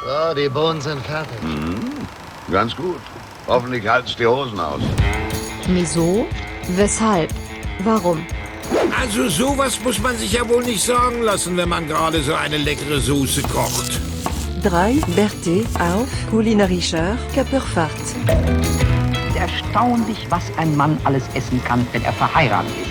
So, die Bohnen sind fertig. Ganz gut. Hoffentlich halt's die Hosen aus. Wieso? Weshalb? Warum? Also sowas muss man sich ja wohl nicht sagen lassen, wenn man gerade so eine leckere Soße kocht. 3 Berthe auf kulinarischer Körperfahrt. Erstaunlich, was ein Mann alles essen kann, wenn er verheiratet ist.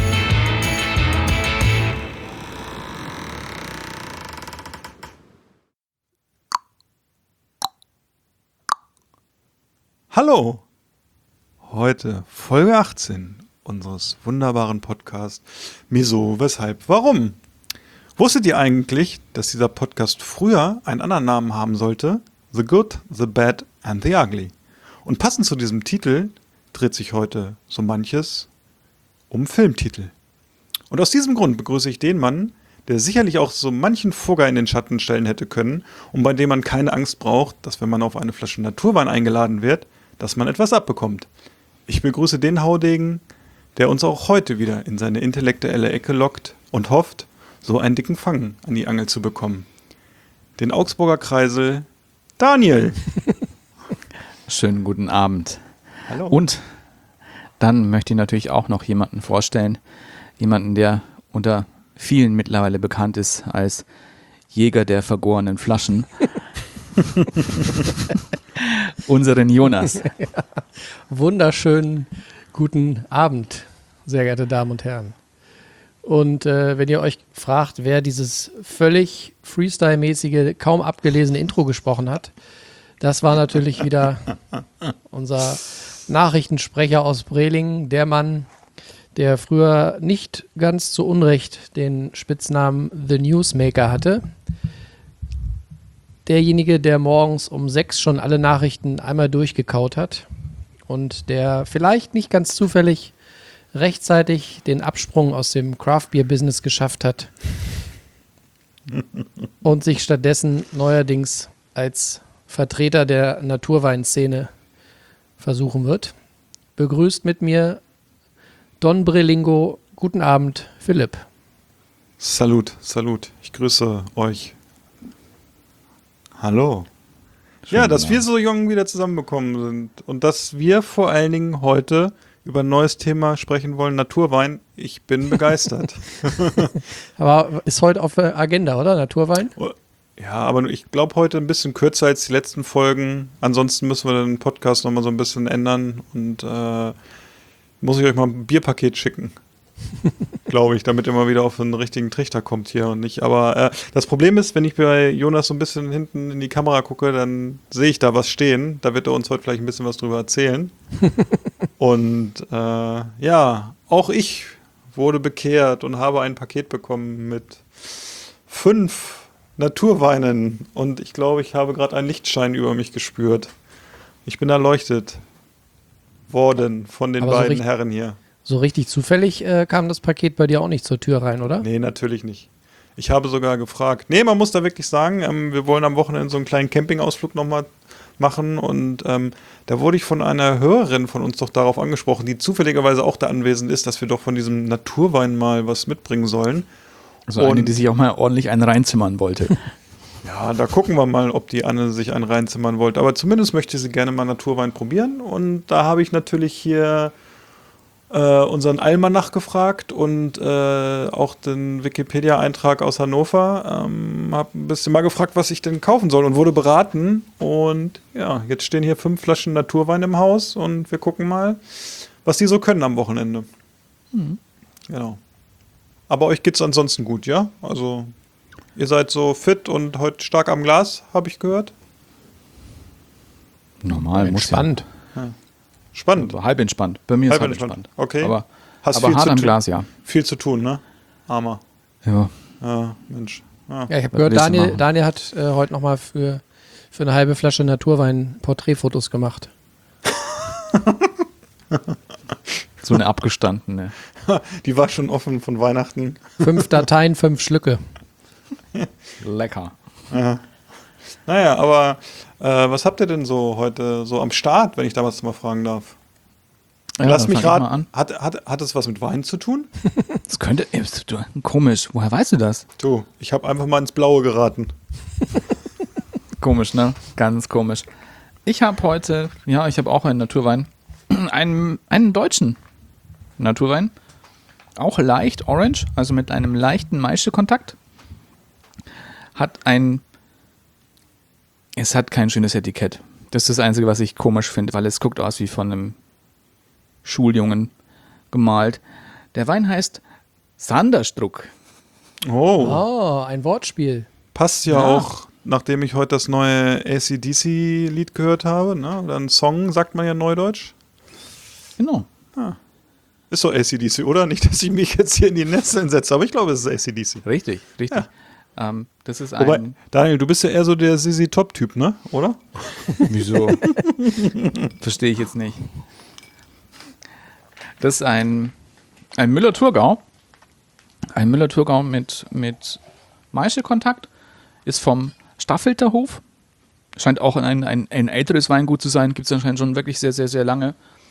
Hallo! Heute Folge 18 unseres wunderbaren Podcasts Wieso, Weshalb, Warum? Wusstet ihr eigentlich, dass dieser Podcast früher einen anderen Namen haben sollte? The Good, The Bad and The Ugly. Und passend zu diesem Titel dreht sich heute so manches um Filmtitel. Und aus diesem Grund begrüße ich den Mann, der sicherlich auch so manchen Fugger in den Schatten stellen hätte können und bei dem man keine Angst braucht, dass wenn man auf eine Flasche Naturwein eingeladen wird, dass man etwas abbekommt. Ich begrüße den Haudegen, der uns auch heute wieder in seine intellektuelle Ecke lockt und hofft, so einen dicken Fang an die Angel zu bekommen. Den Augsburger Kreisel, Daniel. Schönen guten Abend. Hallo. Und dann möchte ich natürlich auch noch jemanden vorstellen, jemanden, der unter vielen mittlerweile bekannt ist als Jäger der vergorenen Flaschen. Unseren Jonas. Ja. Wunderschönen guten Abend, sehr geehrte Damen und Herren. Und wenn ihr euch fragt, wer dieses völlig Freestyle-mäßige, kaum abgelesene Intro gesprochen hat, das war natürlich wieder unser Nachrichtensprecher aus Brelingen, der Mann, der früher nicht ganz zu Unrecht den Spitznamen The Newsmaker hatte. Derjenige, der morgens um 6 schon alle Nachrichten einmal durchgekaut hat und der vielleicht nicht ganz zufällig rechtzeitig den Absprung aus dem Craft-Beer-Business geschafft hat und sich stattdessen neuerdings als Vertreter der Naturweinszene versuchen wird. Begrüßt mit mir Don Brelingo. Guten Abend, Philipp. Salut, salut. Ich grüße euch. Hallo. Ja, dass wir so jung wieder zusammenbekommen sind und dass wir vor allen Dingen heute über ein neues Thema sprechen wollen, Naturwein. Ich bin begeistert. Aber ist heute auf der Agenda, oder? Naturwein? Ja, aber ich glaube heute ein bisschen kürzer als die letzten Folgen. Ansonsten müssen wir den Podcast nochmal so ein bisschen ändern und muss ich euch mal ein Bierpaket schicken. Glaube ich, damit ihr mal wieder auf einen richtigen Trichter kommt hier und nicht. Aber das Problem ist, wenn ich bei Jonas so ein bisschen hinten in die Kamera gucke, dann sehe ich da was stehen. Da wird er uns heute vielleicht ein bisschen was drüber erzählen. Und ja, auch ich wurde bekehrt und habe ein Paket bekommen mit 5 Naturweinen. Und ich glaube, ich habe gerade einen Lichtschein über mich gespürt. Ich bin erleuchtet worden von den beiden Herren hier. So richtig zufällig kam das Paket bei dir auch nicht zur Tür rein, oder? Nee, natürlich nicht. Ich habe sogar gefragt. Nee, man muss da wirklich sagen, wir wollen am Wochenende so einen kleinen Campingausflug nochmal machen und da wurde ich von einer Hörerin von uns doch darauf angesprochen, die zufälligerweise auch da anwesend ist, dass wir doch von diesem Naturwein mal was mitbringen sollen. Also eine, die sich auch mal ordentlich einen reinzimmern wollte. Ja, da gucken wir mal, ob die Anne sich einen reinzimmern wollte. Aber zumindest möchte sie gerne mal Naturwein probieren und da habe ich natürlich hier unseren Almanach gefragt und auch den Wikipedia-Eintrag aus Hannover. Habe ein bisschen mal gefragt, was ich denn kaufen soll und wurde beraten. Und ja, jetzt stehen hier 5 Flaschen Naturwein im Haus und wir gucken mal, was die so können am Wochenende. Mhm. Genau. Aber euch geht's ansonsten gut, ja? Also ihr seid so fit und heute stark am Glas, habe ich gehört. Normal, muss spannend. Ja. Spannend. Also halb entspannt. Bei mir ist halb entspannt. Okay. Aber hast aber viel hart zu am tun. Glas, ja. Viel zu tun, ne? Armer. Ja. Ja, Mensch. Ja, Ja, ich habe gehört, Daniel hat heute nochmal für eine halbe Flasche Naturwein Porträtfotos gemacht. So eine abgestandene. Die war schon offen von Weihnachten. 5 Dateien, 5 Schlücke. Lecker. Ja. Naja, aber was habt ihr denn so heute so am Start, wenn ich da was mal fragen darf? Ja, Lass mich mal raten, hat es was mit Wein zu tun? Das könnte, komisch, woher weißt du das? Du, ich habe einfach mal ins Blaue geraten. Komisch, ne? Ganz komisch. Ich habe heute, ich habe auch einen Naturwein. Einen deutschen Naturwein. Auch leicht orange, also mit einem leichten Maischekontakt. Es hat kein schönes Etikett. Das ist das Einzige, was ich komisch finde, weil es guckt aus wie von einem Schuljungen gemalt. Der Wein heißt Sanderstruck. Oh, ein Wortspiel. Passt ja auch, nachdem ich heute das neue AC/DC-Lied gehört habe, ne? Oder ein Song, sagt man ja neudeutsch. Genau. Ist so AC/DC, oder? Nicht, dass ich mich jetzt hier in die Nesseln setze, aber ich glaube, es ist AC/DC. Richtig. Ja. Das ist Wobei, Daniel, du bist ja eher so der ZZ Top-Typ, ne? Oder? Wieso? Verstehe ich jetzt nicht. Das ist ein Müller-Thurgau. Ein Müller-Thurgau mit Maischekontakt. Ist vom Staffelter Hof. Scheint auch ein älteres Weingut zu sein. Gibt es anscheinend schon wirklich sehr, sehr, sehr lange.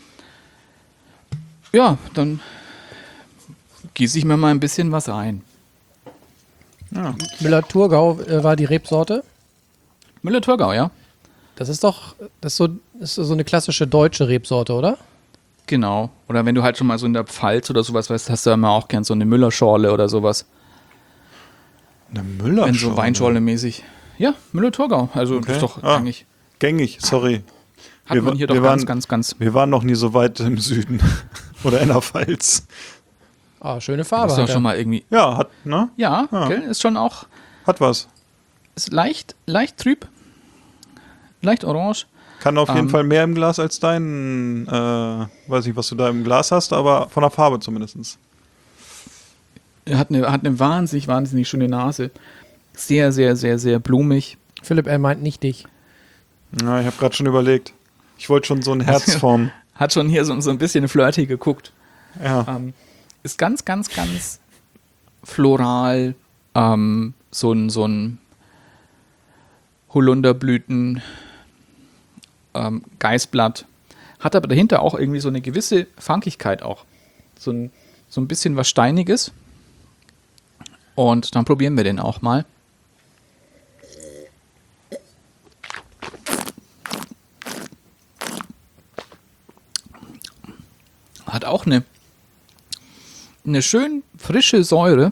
Ja, dann gieße ich mir mal ein bisschen was ein. Ja. Müller-Thurgau war die Rebsorte. Müller-Thurgau, ja. Das ist so eine klassische deutsche Rebsorte, oder? Genau. Oder wenn du halt schon mal so in der Pfalz oder sowas weißt, hast du immer auch gern so eine Müllerschorle oder sowas. Eine Müllerschorle? Wenn so Weinschorle-mäßig. Ja, Müller-Thurgau. Also das ist doch eigentlich... Gängig, sorry. Hat man hier doch ganz... Wir waren noch nie so weit im Süden. Oder in der Pfalz. Ah, schöne Farbe. Ist doch schon mal irgendwie... Ja, hat, ne? Ja, gell? Ist schon auch... Hat was. Ist leicht trüb. Leicht orange. Kann auf jeden Fall mehr im Glas als dein, weiß nicht, was du da im Glas hast, aber von der Farbe zumindest. Er hat eine wahnsinnig schöne Nase. Sehr, sehr, sehr, sehr blumig. Philipp, er meint nicht dich. Ja, ich habe gerade schon überlegt. Ich wollte schon so ein Herzform. Hat schon hier so ein bisschen flirty geguckt. Ja. Ist ganz, ganz, ganz floral. So ein Holunderblüten, Geißblatt. Hat aber dahinter auch irgendwie so eine gewisse Funkigkeit auch. So ein bisschen was Steiniges. Und dann probieren wir den auch mal. Hat auch eine schön frische Säure.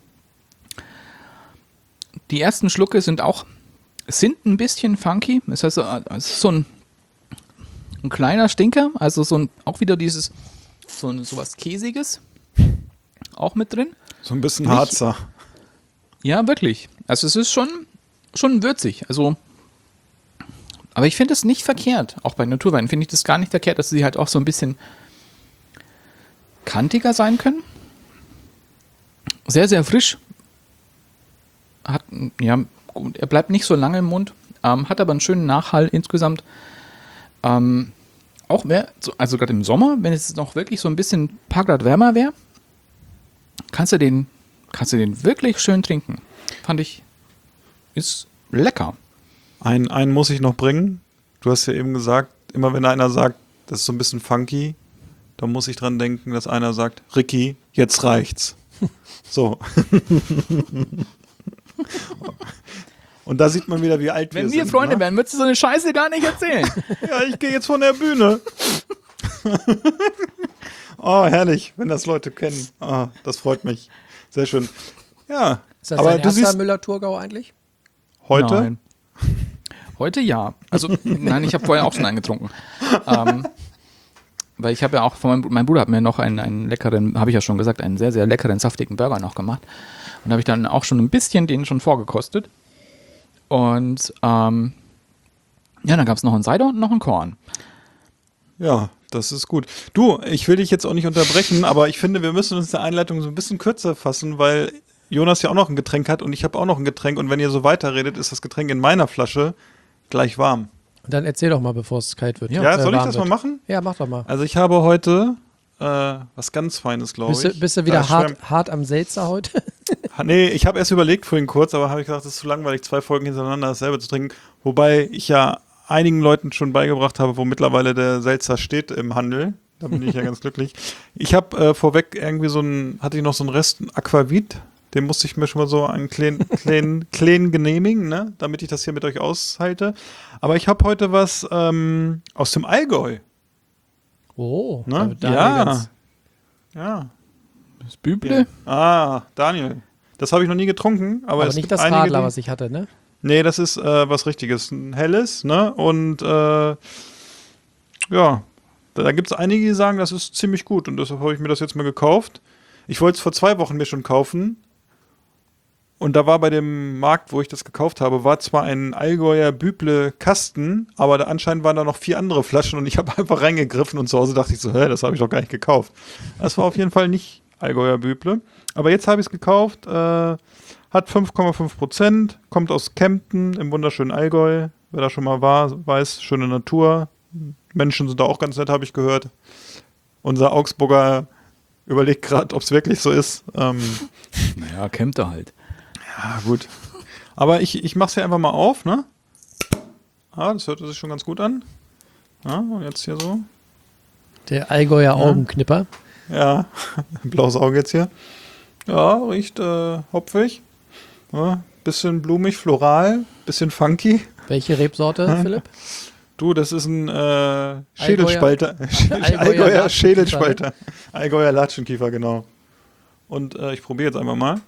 Die ersten Schlucke sind ein bisschen funky. Das heißt, es ist so ein kleiner Stinker, also auch wieder dieses so was Käsiges auch mit drin. So ein bisschen Harzer. Ja, wirklich. Also es ist schon würzig. Also, aber ich finde es nicht verkehrt. Auch bei Naturweinen finde ich das gar nicht verkehrt, dass sie halt auch so ein bisschen kantiger sein können. Sehr, sehr frisch. Gut, er bleibt nicht so lange im Mund, hat aber einen schönen Nachhall insgesamt. Auch also gerade im Sommer, wenn es noch wirklich so ein paar Grad wärmer wäre, kannst du den wirklich schön trinken. Fand ich, ist lecker. Einen muss ich noch bringen. Du hast ja eben gesagt, immer wenn einer sagt, das ist so ein bisschen funky, dann muss ich dran denken, dass einer sagt, Ricky, jetzt reicht's. So. Und da sieht man wieder, wie alt wir sind. Wenn wir Freunde wären, würdest du so eine Scheiße gar nicht erzählen. Ja, ich gehe jetzt von der Bühne. Oh, herrlich, wenn das Leute kennen. Oh, das freut mich. Sehr schön. Ja. Ist das aber dein du erster siehst Müller-Thurgau eigentlich? heute? Nein. Heute ja. Also, nein, ich habe vorher auch schon einen getrunken. Weil ich habe ja auch, mein Bruder hat mir noch einen leckeren, habe ich ja schon gesagt, einen sehr, sehr leckeren, saftigen Burger noch gemacht. Und da habe ich dann auch schon ein bisschen den schon vorgekostet. Und dann gab es noch einen Cider und noch einen Korn. Ja, das ist gut. Du, ich will dich jetzt auch nicht unterbrechen, aber ich finde, wir müssen uns der Einleitung so ein bisschen kürzer fassen, weil Jonas ja auch noch ein Getränk hat und ich habe auch noch ein Getränk. Und wenn ihr so weiterredet, ist das Getränk in meiner Flasche gleich warm. Dann erzähl doch mal, bevor es kalt wird. Ja, soll ich das mal machen? Ja, mach doch mal. Also ich habe heute was ganz Feines, glaube ich. Bist du wieder hart am Seltzer heute? Nee, ich habe erst überlegt vorhin kurz, aber habe ich gesagt, es ist zu langweilig, 2 Folgen hintereinander dasselbe zu trinken. Wobei ich ja einigen Leuten schon beigebracht habe, wo mittlerweile der Seltzer steht im Handel. Da bin ich ja ganz glücklich. Ich habe vorweg irgendwie hatte ich noch so einen Rest Aquavit Den musste ich mir schon mal so einen kleinen genehmigen, ne? Damit ich das hier mit euch aushalte. Aber ich habe heute was aus dem Allgäu. Oh, Ne? Daniel Ja. Das Büble? Daniel. Das habe ich noch nie getrunken. Aber es nicht gibt das einige, Radler, was ich hatte, ne? Nee, das ist was Richtiges. Ein helles, ne? Und ja, da gibt es einige, die sagen, das ist ziemlich gut. Und deshalb habe ich mir das jetzt mal gekauft. Ich wollte es vor 2 Wochen mir schon kaufen. Und da war bei dem Markt, wo ich das gekauft habe, war zwar ein Allgäuer Büble Kasten, aber anscheinend waren da noch 4 andere Flaschen und ich habe einfach reingegriffen und zu Hause dachte ich so, das habe ich doch gar nicht gekauft. Das war auf jeden Fall nicht Allgäuer Büble. Aber jetzt habe ich es gekauft, hat 5,5%, kommt aus Kempten im wunderschönen Allgäu. Wer da schon mal war, weiß, schöne Natur. Menschen sind da auch ganz nett, habe ich gehört. Unser Augsburger überlegt gerade, ob es wirklich so ist. Naja, kämmt er halt. Ja, gut. Aber ich mache es hier einfach mal auf, ne? Das hört sich schon ganz gut an. Ja, und jetzt hier so. Der Allgäuer Augenknipper. Ja, blaues Auge jetzt hier. Ja, riecht hopfig. Ja, bisschen blumig, floral, bisschen funky. Welche Rebsorte, Philipp? Du, das ist ein Schädelspalter. Allgäuer Schädelspalter. Allgäuer Latschenkiefer, genau. Und ich probiere jetzt einfach mal.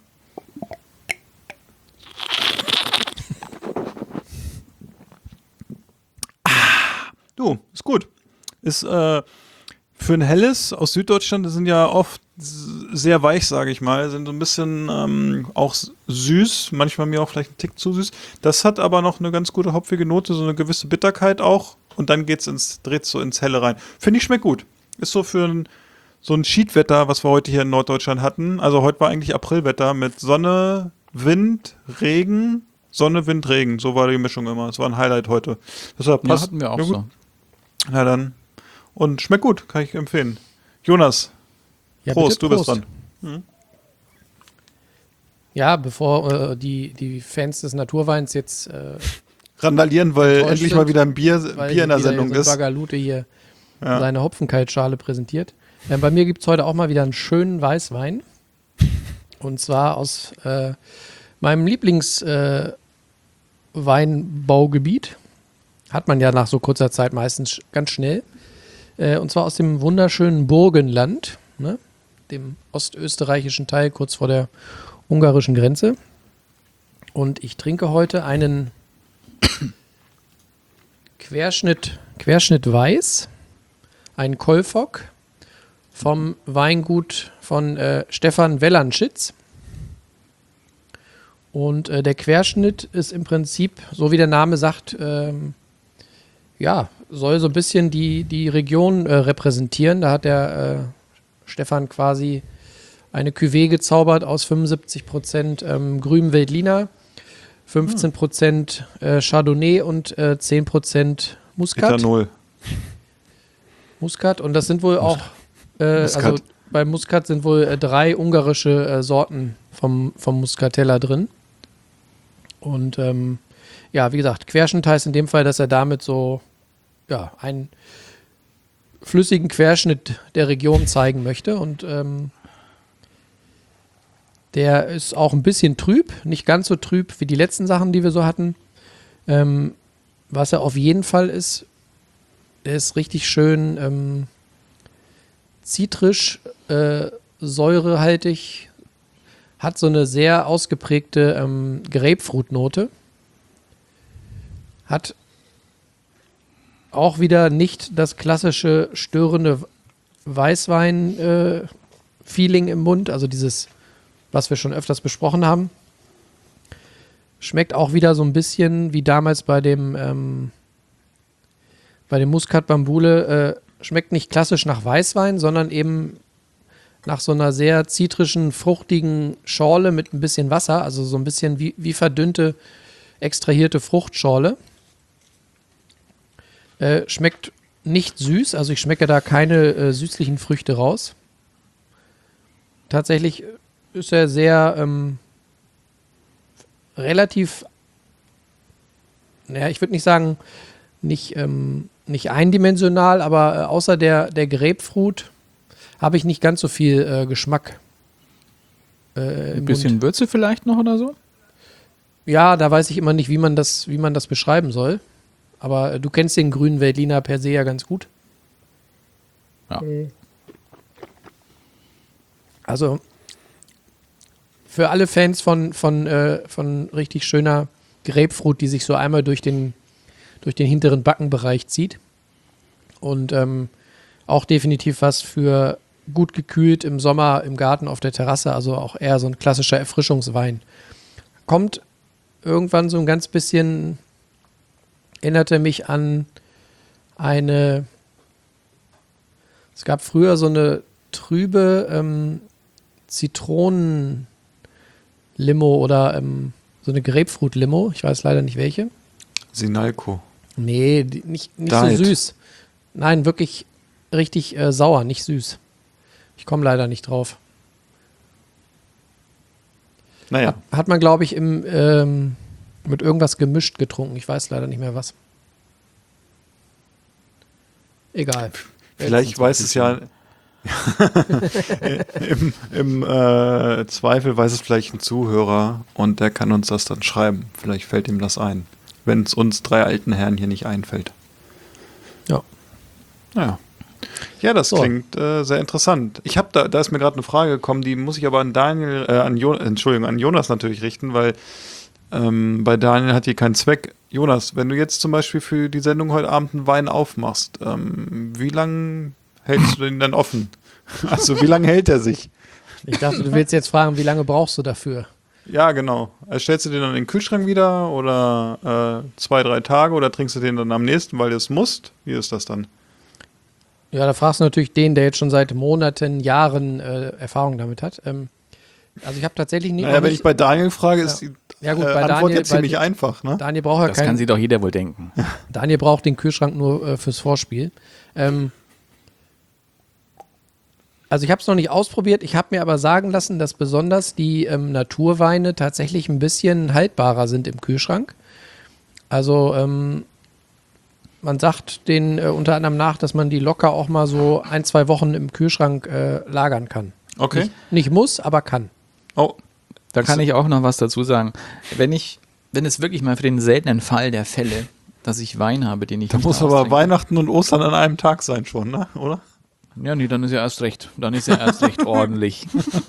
Du, ist gut. Ist für ein helles aus Süddeutschland, das sind ja oft sehr weich, sage ich mal, sind so ein bisschen auch süß, manchmal mir auch vielleicht ein Tick zu süß. Das hat aber noch eine ganz gute hopfige Note, so eine gewisse Bitterkeit auch und dann dreht so ins Helle rein. Finde ich, schmeckt gut. Ist so für so ein Schiedwetter, was wir heute hier in Norddeutschland hatten. Also heute war eigentlich Aprilwetter mit Sonne, Wind, Regen, Sonne, Wind, Regen. So war die Mischung immer. Das war ein Highlight heute. Deshalb passt. Ja, hatten wir auch gut. so. Na dann. Und schmeckt gut, kann ich empfehlen. Jonas, Ja, Prost, bitte, du bist Prost. dran. Ja, bevor die Fans des Naturweins jetzt Randalieren, weil enttäuscht endlich sind, mal wieder ein Bier in der wieder Sendung so ist. Bagalute hier Ja. seine Hopfenkaltschale präsentiert. Bei mir gibt es heute auch mal wieder einen schönen Weißwein. Und zwar aus meinem Lieblingsweinbaugebiet. Hat man ja nach so kurzer Zeit meistens ganz schnell. Und zwar aus dem wunderschönen Burgenland, ne? Dem ostösterreichischen Teil kurz vor der ungarischen Grenze. Und ich trinke heute einen Querschnitt Weiß, einen Kolfok vom Weingut von Stefan Wellanschitz. Und der Querschnitt ist im Prinzip, so wie der Name sagt, soll so ein bisschen die Region repräsentieren. Da hat der Stefan quasi eine Cuvée gezaubert aus 75% grünem Veltliner, 15% Chardonnay und 10% Muscat. Ethanol. Muscat. Und das sind wohl auch, also bei Muscat sind wohl 3 ungarische Sorten vom Muscatella drin. Und wie gesagt, Querschnitt heißt in dem Fall, dass er damit so einen flüssigen Querschnitt der Region zeigen möchte. Und der ist auch ein bisschen trüb, nicht ganz so trüb wie die letzten Sachen, die wir so hatten. Was er auf jeden Fall ist, der ist richtig schön zitrisch, säurehaltig, hat so eine sehr ausgeprägte Grapefruit-Note. Hat auch wieder nicht das klassische störende Weißwein-Feeling im Mund, also dieses, was wir schon öfters besprochen haben. Schmeckt auch wieder so ein bisschen wie damals bei dem Muscat Bambule. Schmeckt nicht klassisch nach Weißwein, sondern eben nach so einer sehr zitrischen, fruchtigen Schorle mit ein bisschen Wasser, also so ein bisschen wie verdünnte, extrahierte Fruchtschorle. Schmeckt nicht süß, also ich schmecke da keine süßlichen Früchte raus. Tatsächlich ist er sehr relativ, ich würde nicht sagen, nicht eindimensional, aber außer der Grapefruit habe ich nicht ganz so viel Geschmack. Ein bisschen Würze vielleicht noch oder so? Ja, da weiß ich immer nicht, wie man das beschreiben soll. Aber du kennst den grünen Veltliner per se ja ganz gut. Ja. Also für alle Fans von richtig schöner Grapefruit, die sich so einmal durch den hinteren Backenbereich zieht. Und auch definitiv was für gut gekühlt im Sommer im Garten auf der Terrasse. Also auch eher so ein klassischer Erfrischungswein. Kommt irgendwann so ein ganz bisschen, erinnerte mich an es gab früher so eine trübe Zitronen-Limo oder so eine Grapefruit-Limo. Ich weiß leider nicht welche. Sinalco. Nee, nicht so süß. Nein, wirklich richtig sauer, nicht süß. Ich komme leider nicht drauf. Naja. Hat man, glaube ich, mit irgendwas gemischt getrunken. Ich weiß leider nicht mehr was. Egal. Vielleicht weiß es ja im Zweifel weiß es vielleicht ein Zuhörer und der kann uns das dann schreiben. Vielleicht fällt ihm das ein. Wenn es uns 3 alten Herren hier nicht einfällt. Ja. Naja. Ja, das klingt sehr interessant. Ich habe da ist mir gerade eine Frage gekommen, die muss ich aber an an Jonas natürlich richten, weil bei Daniel hat hier keinen Zweck. Jonas, wenn du jetzt zum Beispiel für die Sendung heute Abend einen Wein aufmachst, wie lange hältst du den dann offen? Also wie lange hält er sich? Ich dachte, du willst jetzt fragen, wie lange brauchst du dafür? Ja, genau. Stellst du den dann in den Kühlschrank wieder oder 2-3 Tage oder trinkst du den dann am nächsten, weil du es musst? Wie ist das dann? Ja, da fragst du natürlich den, der jetzt schon seit Monaten, Jahren Erfahrung damit hat. Also ich habe tatsächlich nicht... Naja, wenn ich bei Daniel frage, ist die Antwort Daniel, ja ziemlich einfach. Ne? Daniel braucht ja Das kann sich doch jeder wohl denken. Daniel braucht den Kühlschrank nur fürs Vorspiel. Also ich habe es noch nicht ausprobiert. Ich habe mir aber sagen lassen, dass besonders die Naturweine tatsächlich ein bisschen haltbarer sind im Kühlschrank. Also man sagt denen unter anderem nach, dass man die locker auch mal so 1-2 Wochen im Kühlschrank lagern kann. Okay. Nicht muss, aber kann. Oh, Da kann ich auch noch was dazu sagen. Wenn es wirklich mal für den seltenen Fall der Fälle, dass ich Wein habe, den ich da nicht muss aber Weihnachten und Ostern an einem Tag sein schon, ne? Oder? Ja, nee, dann ist ja erst recht. Dann ist ja erst recht ordentlich.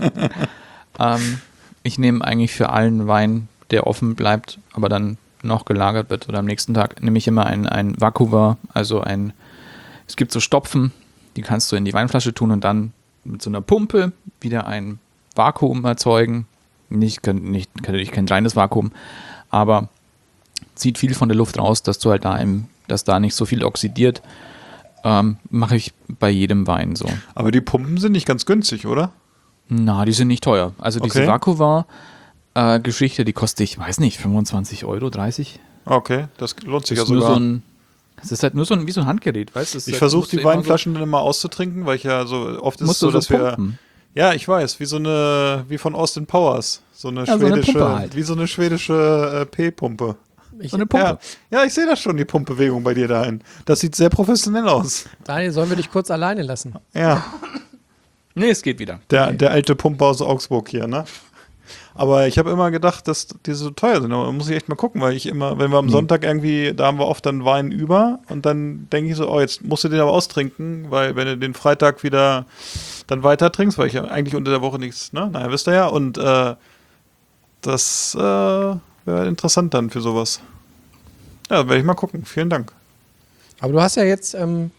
Ich nehme eigentlich für allen Wein, der offen bleibt, aber dann noch gelagert wird oder am nächsten Tag, nehme ich immer ein Vakuum, also es gibt so Stopfen, die kannst du in die Weinflasche tun und dann mit so einer Pumpe wieder ein Vakuum erzeugen. Natürlich kein reines Vakuum, aber zieht viel von der Luft raus, dass du halt dass da nicht so viel oxidiert. Mache ich bei jedem Wein so. Aber die Pumpen sind nicht ganz günstig, oder? Na, die sind nicht teuer. Also diese Okay. Vakuum-Geschichte, die kostet, ich weiß nicht, 25 Euro, 30? Okay, das lohnt sich ja Das ist nur sogar. es ist halt nur wie so ein Handgerät, weißt du? Ich versuche die Weinflaschen dann immer auszutrinken, weil ich ja so oft ist es so, dass wir... Ja, ich weiß, wie von Austin Powers. So eine Ja, so eine schwedische, Pumpe halt. wie so eine schwedische P-Pumpe. So eine Pumpe. Ja, ich sehe das schon, die Pumpbewegung bei dir dahin. Das sieht sehr professionell aus. Daniel, sollen wir dich kurz alleine lassen? Ja, Nee, es geht wieder. der alte Pumper aus Augsburg hier, ne? Aber ich habe immer gedacht, dass die so teuer sind. Aber da muss ich echt mal gucken, weil wenn wir am Sonntag irgendwie, da haben wir oft dann Wein über und dann denke ich so, oh, jetzt musst du den aber austrinken, weil wenn du den Freitag wieder dann weiter trinkst, weil ich ja eigentlich unter der Woche nichts, ne? Naja, wisst ihr ja. Und das wäre interessant dann für sowas. Ja, werde ich mal gucken. Vielen Dank. Aber du hast ja jetzt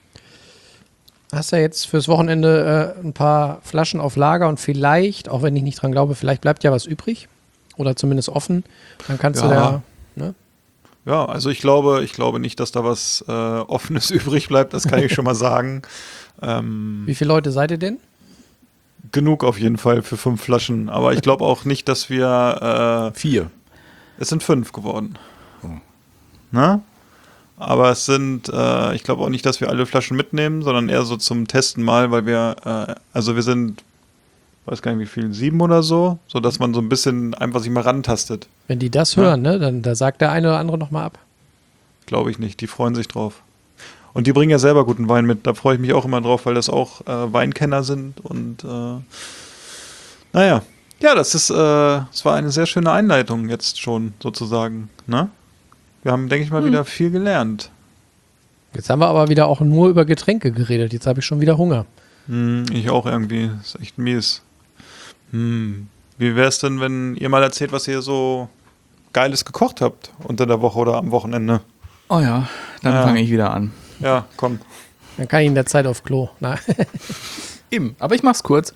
fürs Wochenende ein paar Flaschen auf Lager und vielleicht, auch wenn ich nicht dran glaube, vielleicht bleibt ja was übrig oder zumindest offen. Dann kannst du Ja. ne? Ja, also ich glaube nicht, dass da was Offenes übrig bleibt, das kann ich schon mal sagen. Wie viele Leute seid ihr denn? Genug auf jeden Fall für 5 Flaschen, aber ich glaube auch nicht, dass wir 4. es sind 5 geworden. Na? Aber es sind, ich glaube auch nicht, dass wir alle Flaschen mitnehmen, sondern eher so zum Testen mal, weil wir, wir sind, weiß gar nicht wie viel, 7 oder so, sodass man so ein bisschen einfach sich mal rantastet. Wenn die das hören, ne, dann da sagt der eine oder andere nochmal ab. Glaube ich nicht, die freuen sich drauf. Und die bringen ja selber guten Wein mit, da freue ich mich auch immer drauf, weil das auch Weinkenner sind und naja, Ja, das war eine sehr schöne Einleitung jetzt schon sozusagen. Ne? Wir haben, denke ich mal, wieder viel gelernt. Jetzt haben wir aber wieder auch nur über Getränke geredet. Jetzt habe ich schon wieder Hunger. Ich auch irgendwie. Ist echt mies. Wie wäre es denn, wenn ihr mal erzählt, was ihr so Geiles gekocht habt unter der Woche oder am Wochenende? Oh ja, dann fange ich wieder an. Ja, komm. Dann kann ich in der Zeit auf Klo. Na. Eben, aber ich mach's kurz.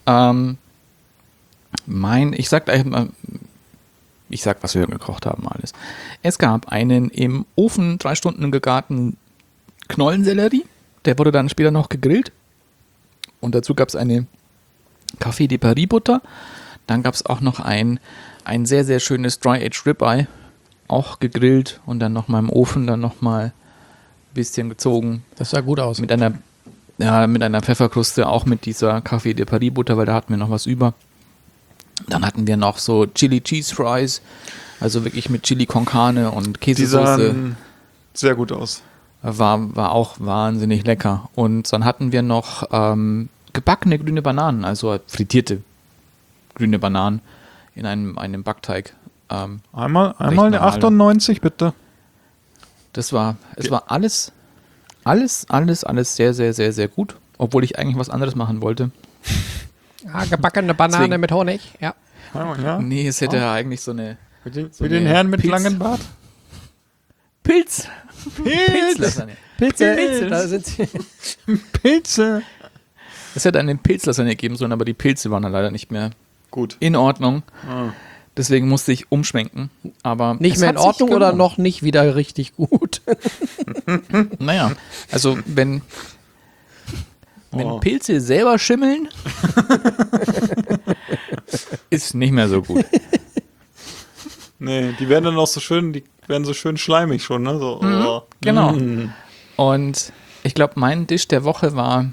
Ich sag, was wir gekocht haben alles. Es gab einen im Ofen 3 Stunden gegarten Knollensellerie. Der wurde dann später noch gegrillt. Und dazu gab es eine Café de Paris Butter. Dann gab es auch noch ein sehr, sehr schönes Dry-Aged Ribeye. Auch gegrillt und dann nochmal im Ofen, dann nochmal ein bisschen gezogen. Das sah gut aus. Mit einer Pfefferkruste, auch mit dieser Café de Paris Butter, weil da hatten wir noch was über. Dann hatten wir noch so Chili Cheese Fries, also wirklich mit Chili con Carne und Die Käsesauce. sahen sehr gut aus. War auch wahnsinnig lecker. Und dann hatten wir noch gebackene grüne Bananen, also frittierte grüne Bananen in einem Backteig. Einmal eine 98, bitte. Es war alles sehr, sehr, sehr, sehr gut, obwohl ich eigentlich was anderes machen wollte. Gebackene Banane Deswegen. mit Honig. Ja. Ja. Nee, es hätte ja eigentlich so eine Für den Herrn mit Pilz. langem Bart. Pilz. Pilzlasagne. Pilze. Da sind sie. Pilze. Es hätte eine Pilzlasagne geben sollen, aber die Pilze waren dann leider nicht mehr Gut. in Ordnung. Deswegen musste ich umschwenken. Aber Nicht es mehr hat in sich Ordnung oder gelohnt. noch nicht wieder richtig gut? Naja, also wenn Pilze selber schimmeln, ist nicht mehr so gut. Nee, die werden dann auch so schön, die werden so schön schleimig schon, ne? So, oh. Genau. Und ich glaube, mein Dish der Woche war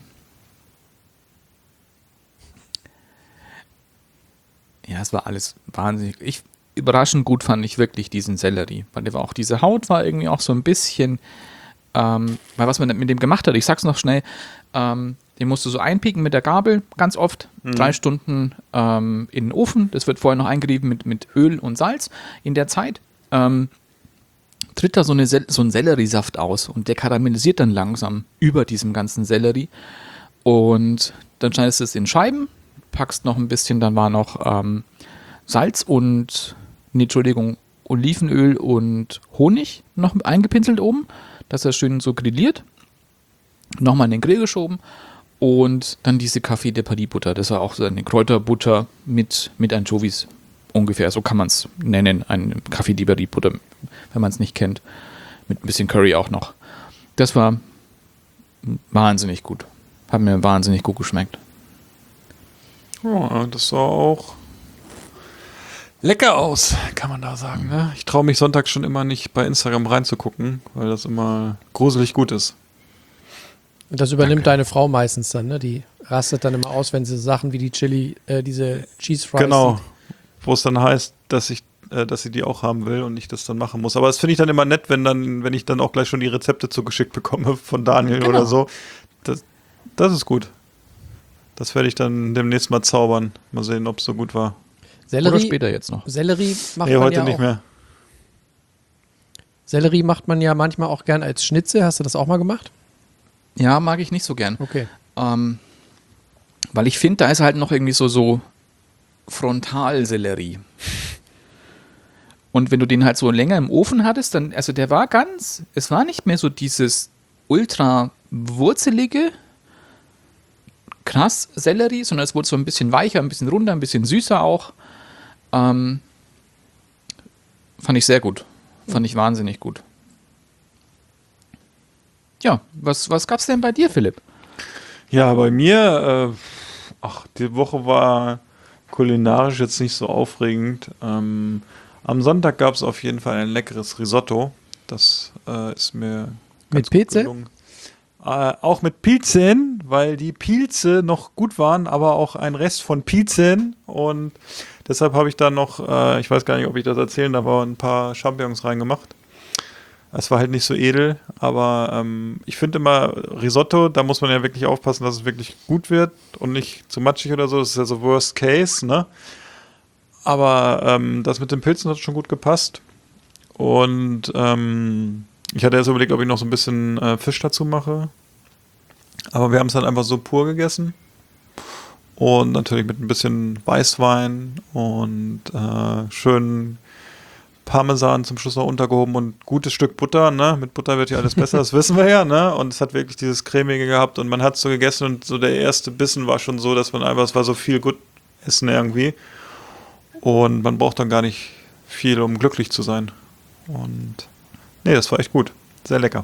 es war alles wahnsinnig. Überraschend gut fand ich wirklich diesen Sellerie, weil der war auch, diese Haut war irgendwie auch so ein bisschen, weil was man mit dem gemacht hat, ich sag's noch schnell, den musst du so einpieken mit der Gabel, ganz oft, 3 Stunden in den Ofen, das wird vorher noch eingerieben mit Öl und Salz. In der Zeit tritt da so ein Selleriesaft aus und der karamellisiert dann langsam über diesem ganzen Sellerie und dann schneidest du es in Scheiben, packst noch ein bisschen, dann war noch Salz und, Olivenöl und Honig noch eingepinselt oben, dass er schön so grilliert. Nochmal in den Grill geschoben und dann diese Café de Paris Butter. Das war auch so eine Kräuterbutter mit Anchovies ungefähr. So kann man es nennen, ein Café de Paris Butter, wenn man es nicht kennt. Mit ein bisschen Curry auch noch. Das war wahnsinnig gut. Hat mir wahnsinnig gut geschmeckt. Ja, das sah auch lecker aus, kann man da sagen. Ne? Ich traue mich sonntags schon immer nicht bei Instagram reinzugucken, weil das immer gruselig gut ist. Und das übernimmt deine Frau meistens dann, ne? Die rastet dann immer aus, wenn sie Sachen wie diese Cheese Fries Genau, sieht. wo es dann heißt, dass sie die auch haben will und ich das dann machen muss. Aber das finde ich dann immer nett, wenn ich dann auch gleich schon die Rezepte zugeschickt bekomme von Daniel oder so. Das ist gut. Das werde ich dann demnächst mal zaubern. Mal sehen, ob es so gut war. Oder später jetzt noch. Sellerie macht Nee, man heute ja nicht auch. mehr. Sellerie macht man ja manchmal auch gern als Schnitzel. Hast du das auch mal gemacht? Ja, mag ich nicht so gern. Okay. Weil ich finde, da ist halt noch irgendwie so Frontalsellerie. Und wenn du den halt so länger im Ofen hattest, dann, also der war es war nicht mehr so dieses ultra wurzelige, krass Sellerie, sondern es wurde so ein bisschen weicher, ein bisschen runder, ein bisschen süßer auch. Fand ich sehr gut. Fand ich wahnsinnig gut. Ja, was gab's denn bei dir, Philipp? Ja, bei mir, die Woche war kulinarisch jetzt nicht so aufregend. Am Sonntag gab es auf jeden Fall ein leckeres Risotto. Das ist mir ganz Mit gut Pilze? gelungen. Auch mit Pilzen, weil die Pilze noch gut waren, aber auch ein Rest von Pilzen. Und deshalb habe ich da noch, ich weiß gar nicht, ob ich das erzählen darf, aber ein paar Champignons reingemacht. Es war halt nicht so edel, aber ich finde immer Risotto, da muss man ja wirklich aufpassen, dass es wirklich gut wird und nicht zu matschig oder so. Das ist ja so Worst Case, ne? Aber das mit den Pilzen hat schon gut gepasst. Und ich hatte jetzt überlegt, ob ich noch so ein bisschen Fisch dazu mache. Aber wir haben es dann einfach so pur gegessen. Und natürlich mit ein bisschen Weißwein und schön Parmesan zum Schluss noch untergehoben und gutes Stück Butter, ne? Mit Butter wird ja alles besser, das wissen wir ja, ne? Und es hat wirklich dieses Cremige gehabt und man hat es so gegessen und so der erste Bissen war schon so, dass man einfach, es war so viel gut Essen irgendwie. Und man braucht dann gar nicht viel, um glücklich zu sein. Und nee, das war echt gut. Sehr lecker.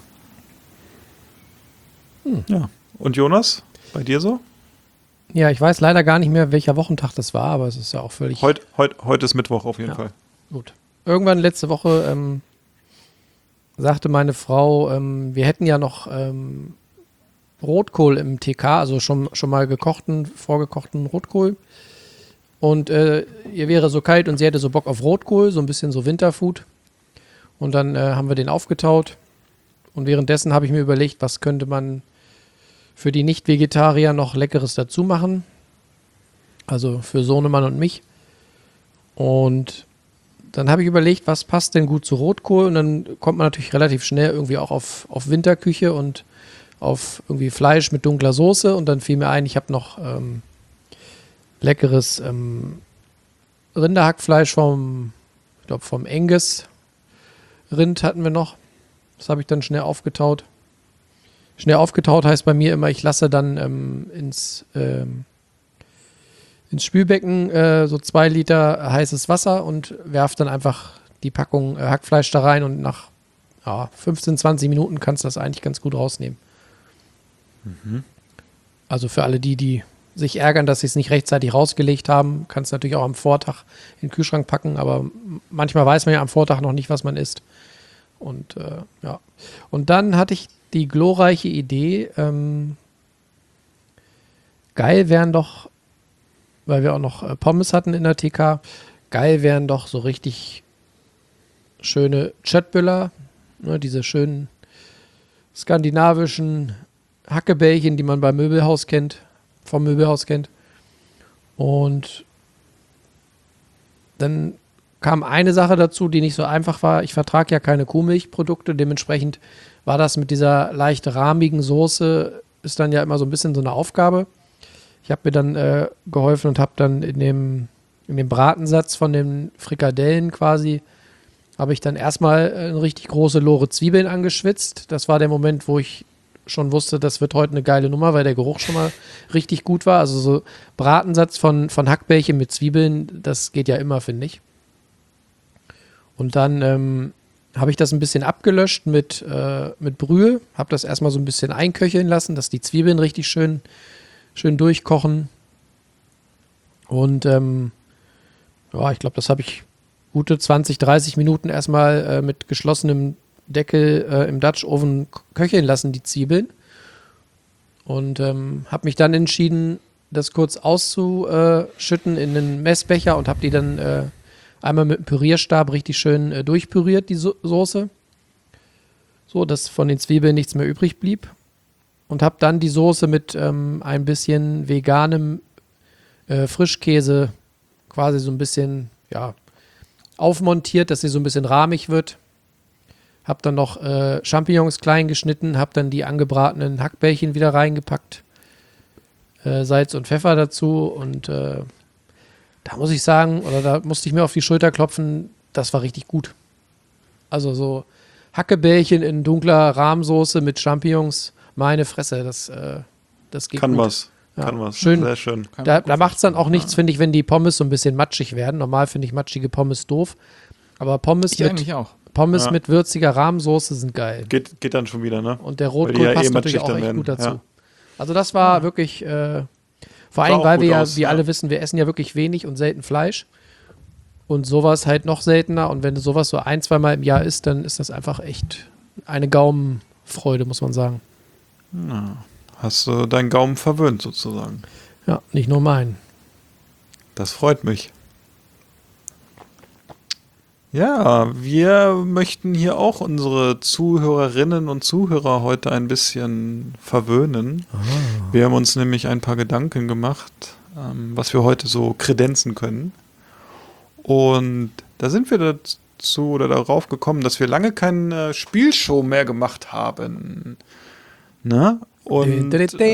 Ja. Und Jonas, bei dir so? Ja, ich weiß leider gar nicht mehr, welcher Wochentag das war, aber es ist ja auch völlig... Heute ist Mittwoch auf jeden Fall. Gut. Irgendwann letzte Woche sagte meine Frau, wir hätten ja noch Rotkohl im TK, also schon mal vorgekochten Rotkohl. Und ihr wäre so kalt und sie hätte so Bock auf Rotkohl, so ein bisschen so Winterfood. Und dann haben wir den aufgetaut. Und währenddessen habe ich mir überlegt, was könnte man für die Nicht-Vegetarier noch Leckeres dazu machen. Also für Sohnemann und mich. Und dann habe ich überlegt, was passt denn gut zu Rotkohl. Und dann kommt man natürlich relativ schnell irgendwie auch auf Winterküche und auf irgendwie Fleisch mit dunkler Soße. Und dann fiel mir ein, ich habe noch leckeres Rinderhackfleisch vom Angus Rind hatten wir noch. Das habe ich dann schnell aufgetaut. Schnell aufgetaut heißt bei mir immer, ich lasse dann ins Spülbecken so 2 Liter heißes Wasser und werfe dann einfach die Packung Hackfleisch da rein und nach 15, 20 Minuten kannst du das eigentlich ganz gut rausnehmen. Also für alle die sich ärgern, dass sie es nicht rechtzeitig rausgelegt haben, kannst du natürlich auch am Vortag in den Kühlschrank packen, aber manchmal weiß man ja am Vortag noch nicht, was man isst. Und ja. Und dann hatte ich die glorreiche Idee, geil wären doch, weil wir auch noch Pommes hatten in der TK, geil wären doch so richtig schöne Köttbullar, ne, diese schönen skandinavischen Hackebällchen, die man vom Möbelhaus kennt. Und dann kam eine Sache dazu, die nicht so einfach war. Ich vertrage ja keine Kuhmilchprodukte, dementsprechend war das mit dieser leicht rahmigen Soße, ist dann ja immer so ein bisschen so eine Aufgabe. Ich habe mir dann geholfen und habe dann in dem Bratensatz von den Frikadellen quasi, habe ich dann erstmal eine richtig große Lore Zwiebeln angeschwitzt. Das war der Moment, wo ich schon wusste, das wird heute eine geile Nummer, weil der Geruch schon mal richtig gut war. Also so Bratensatz von Hackbällchen mit Zwiebeln, das geht ja immer, finde ich. Und dann habe ich das ein bisschen abgelöscht mit Brühe, habe das erstmal so ein bisschen einköcheln lassen, dass die Zwiebeln richtig schön durchkochen. Und ich glaube, das habe ich gute 20, 30 Minuten erstmal mit geschlossenem Deckel im Dutch Oven köcheln lassen, die Zwiebeln. Und habe mich dann entschieden, das kurz auszuschütten in einen Messbecher und habe die dann einmal mit dem Pürierstab richtig schön durchpüriert, die Soße. So, dass von den Zwiebeln nichts mehr übrig blieb. Und habe dann die Soße mit ein bisschen veganem Frischkäse quasi so ein bisschen aufmontiert, dass sie so ein bisschen rahmig wird. Hab dann noch Champignons klein geschnitten, hab dann die angebratenen Hackbällchen wieder reingepackt, Salz und Pfeffer dazu und da muss ich sagen, oder da musste ich mir auf die Schulter klopfen, das war richtig gut. Also so Hackebällchen in dunkler Rahmsoße mit Champignons, meine Fresse, das geht Kann gut. was. Ja, Kann was. schön. Sehr schön. Da macht es dann auch nichts, finde ich, wenn die Pommes so ein bisschen matschig werden. Normal finde ich matschige Pommes doof. Aber Pommes mit würziger Rahmsoße sind geil. Geht dann schon wieder, ne? Und der Weil die Rotkohl ja passt eh natürlich matschig auch dann echt werden. gut dazu. Ja. Also das war wirklich, vor allem, auch weil gut wir ja, aus, wie ja. alle wissen, wir essen ja wirklich wenig und selten Fleisch. Und sowas halt noch seltener. Und wenn du sowas so 1-2 Mal im Jahr isst, dann ist das einfach echt eine Gaumenfreude, muss man sagen. Hast du deinen Gaumen verwöhnt sozusagen. Ja, nicht nur meinen. Das freut mich. Ja, wir möchten hier auch unsere Zuhörerinnen und Zuhörer heute ein bisschen verwöhnen. Wir haben uns nämlich ein paar Gedanken gemacht, was wir heute so kredenzen können. Und da sind wir dazu oder darauf gekommen, dass wir lange keine Spielshow mehr gemacht haben. Ne? Und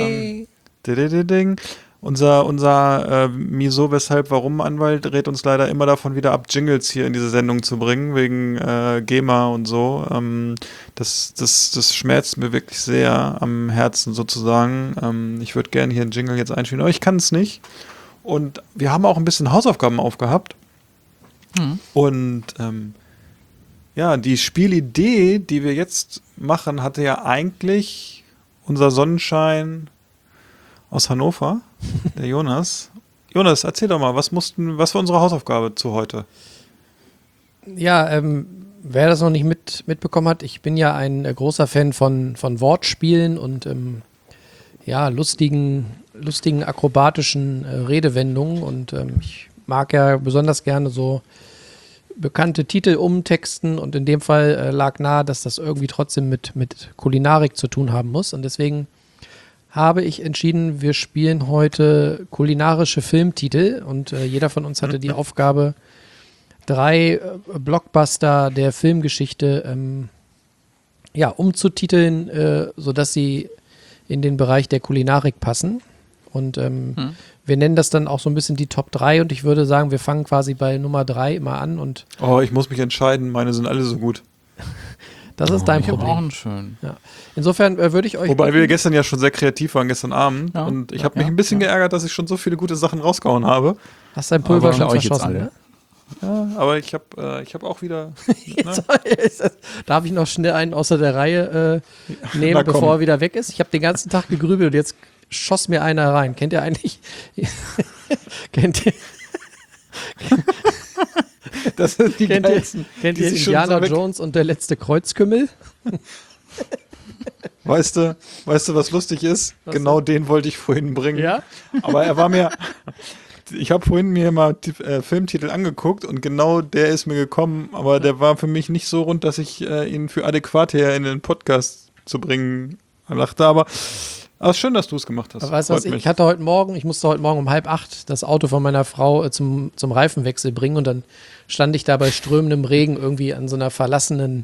unser Wieso, Weshalb, Warum Anwalt rät uns leider immer davon wieder ab, Jingles hier in diese Sendung zu bringen, wegen GEMA und so. Das schmerzt mir wirklich sehr am Herzen sozusagen. Ich würde gerne hier einen Jingle jetzt einspielen, aber ich kann es nicht. Und wir haben auch ein bisschen Hausaufgaben aufgehabt. Und ja, die Spielidee, die wir jetzt machen, hatte ja eigentlich unser Sonnenschein aus Hannover, der Jonas. Jonas, erzähl doch mal, was war unsere Hausaufgabe zu heute? Ja, wer das noch nicht mitbekommen hat, ich bin ja ein großer Fan von Wortspielen und ja, lustigen akrobatischen Redewendungen und ich mag ja besonders gerne so bekannte Titel umtexten und in dem Fall lag nahe, dass das irgendwie trotzdem mit Kulinarik zu tun haben muss und deswegen habe ich entschieden, wir spielen heute kulinarische Filmtitel und jeder von uns hatte die Aufgabe, 3 Blockbuster der Filmgeschichte ja, umzutiteln, sodass sie in den Bereich der Kulinarik passen. Und wir nennen das dann auch so ein bisschen die Top 3 und ich würde sagen, wir fangen quasi bei Nummer 3 immer an. Und oh, ich muss mich entscheiden, meine sind alle so gut. Das ist dein Ich habe Problem. auch einen schönen. Ja. Insofern würde ich euch... Wobei wir gestern ja schon sehr kreativ waren, gestern Abend. Ja. Und ich habe mich ein bisschen geärgert, dass ich schon so viele gute Sachen rausgehauen habe. Hast dein Pulver Aber schon euch jetzt verschossen, alle. ne? Ja, aber ich hab auch wieder... Darf ich noch schnell einen außer der Reihe nehmen, Na, komm. bevor er wieder weg ist? Ich habe den ganzen Tag gegrübelt und jetzt schoss mir einer rein. Kennt ihr eigentlich? Kennt ihr Das sind die geilsten. kennt die ihr sich schon Indiana so weg- Jones und der letzte Kreuzkümmel? Weißt du, was lustig ist? Genau den wollte ich vorhin bringen. Ja? Aber er war mir... Ich habe vorhin mir mal die Filmtitel angeguckt und genau der ist mir gekommen, aber der war für mich nicht so rund, dass ich ihn für adäquat hier in den Podcast zu bringen dachte. Aber schön, dass du es gemacht hast. Aber weißt du was, Freut mich. ich musste heute Morgen um 7:30 das Auto von meiner Frau zum Reifenwechsel bringen und dann stand ich da bei strömendem Regen irgendwie an so einer verlassenen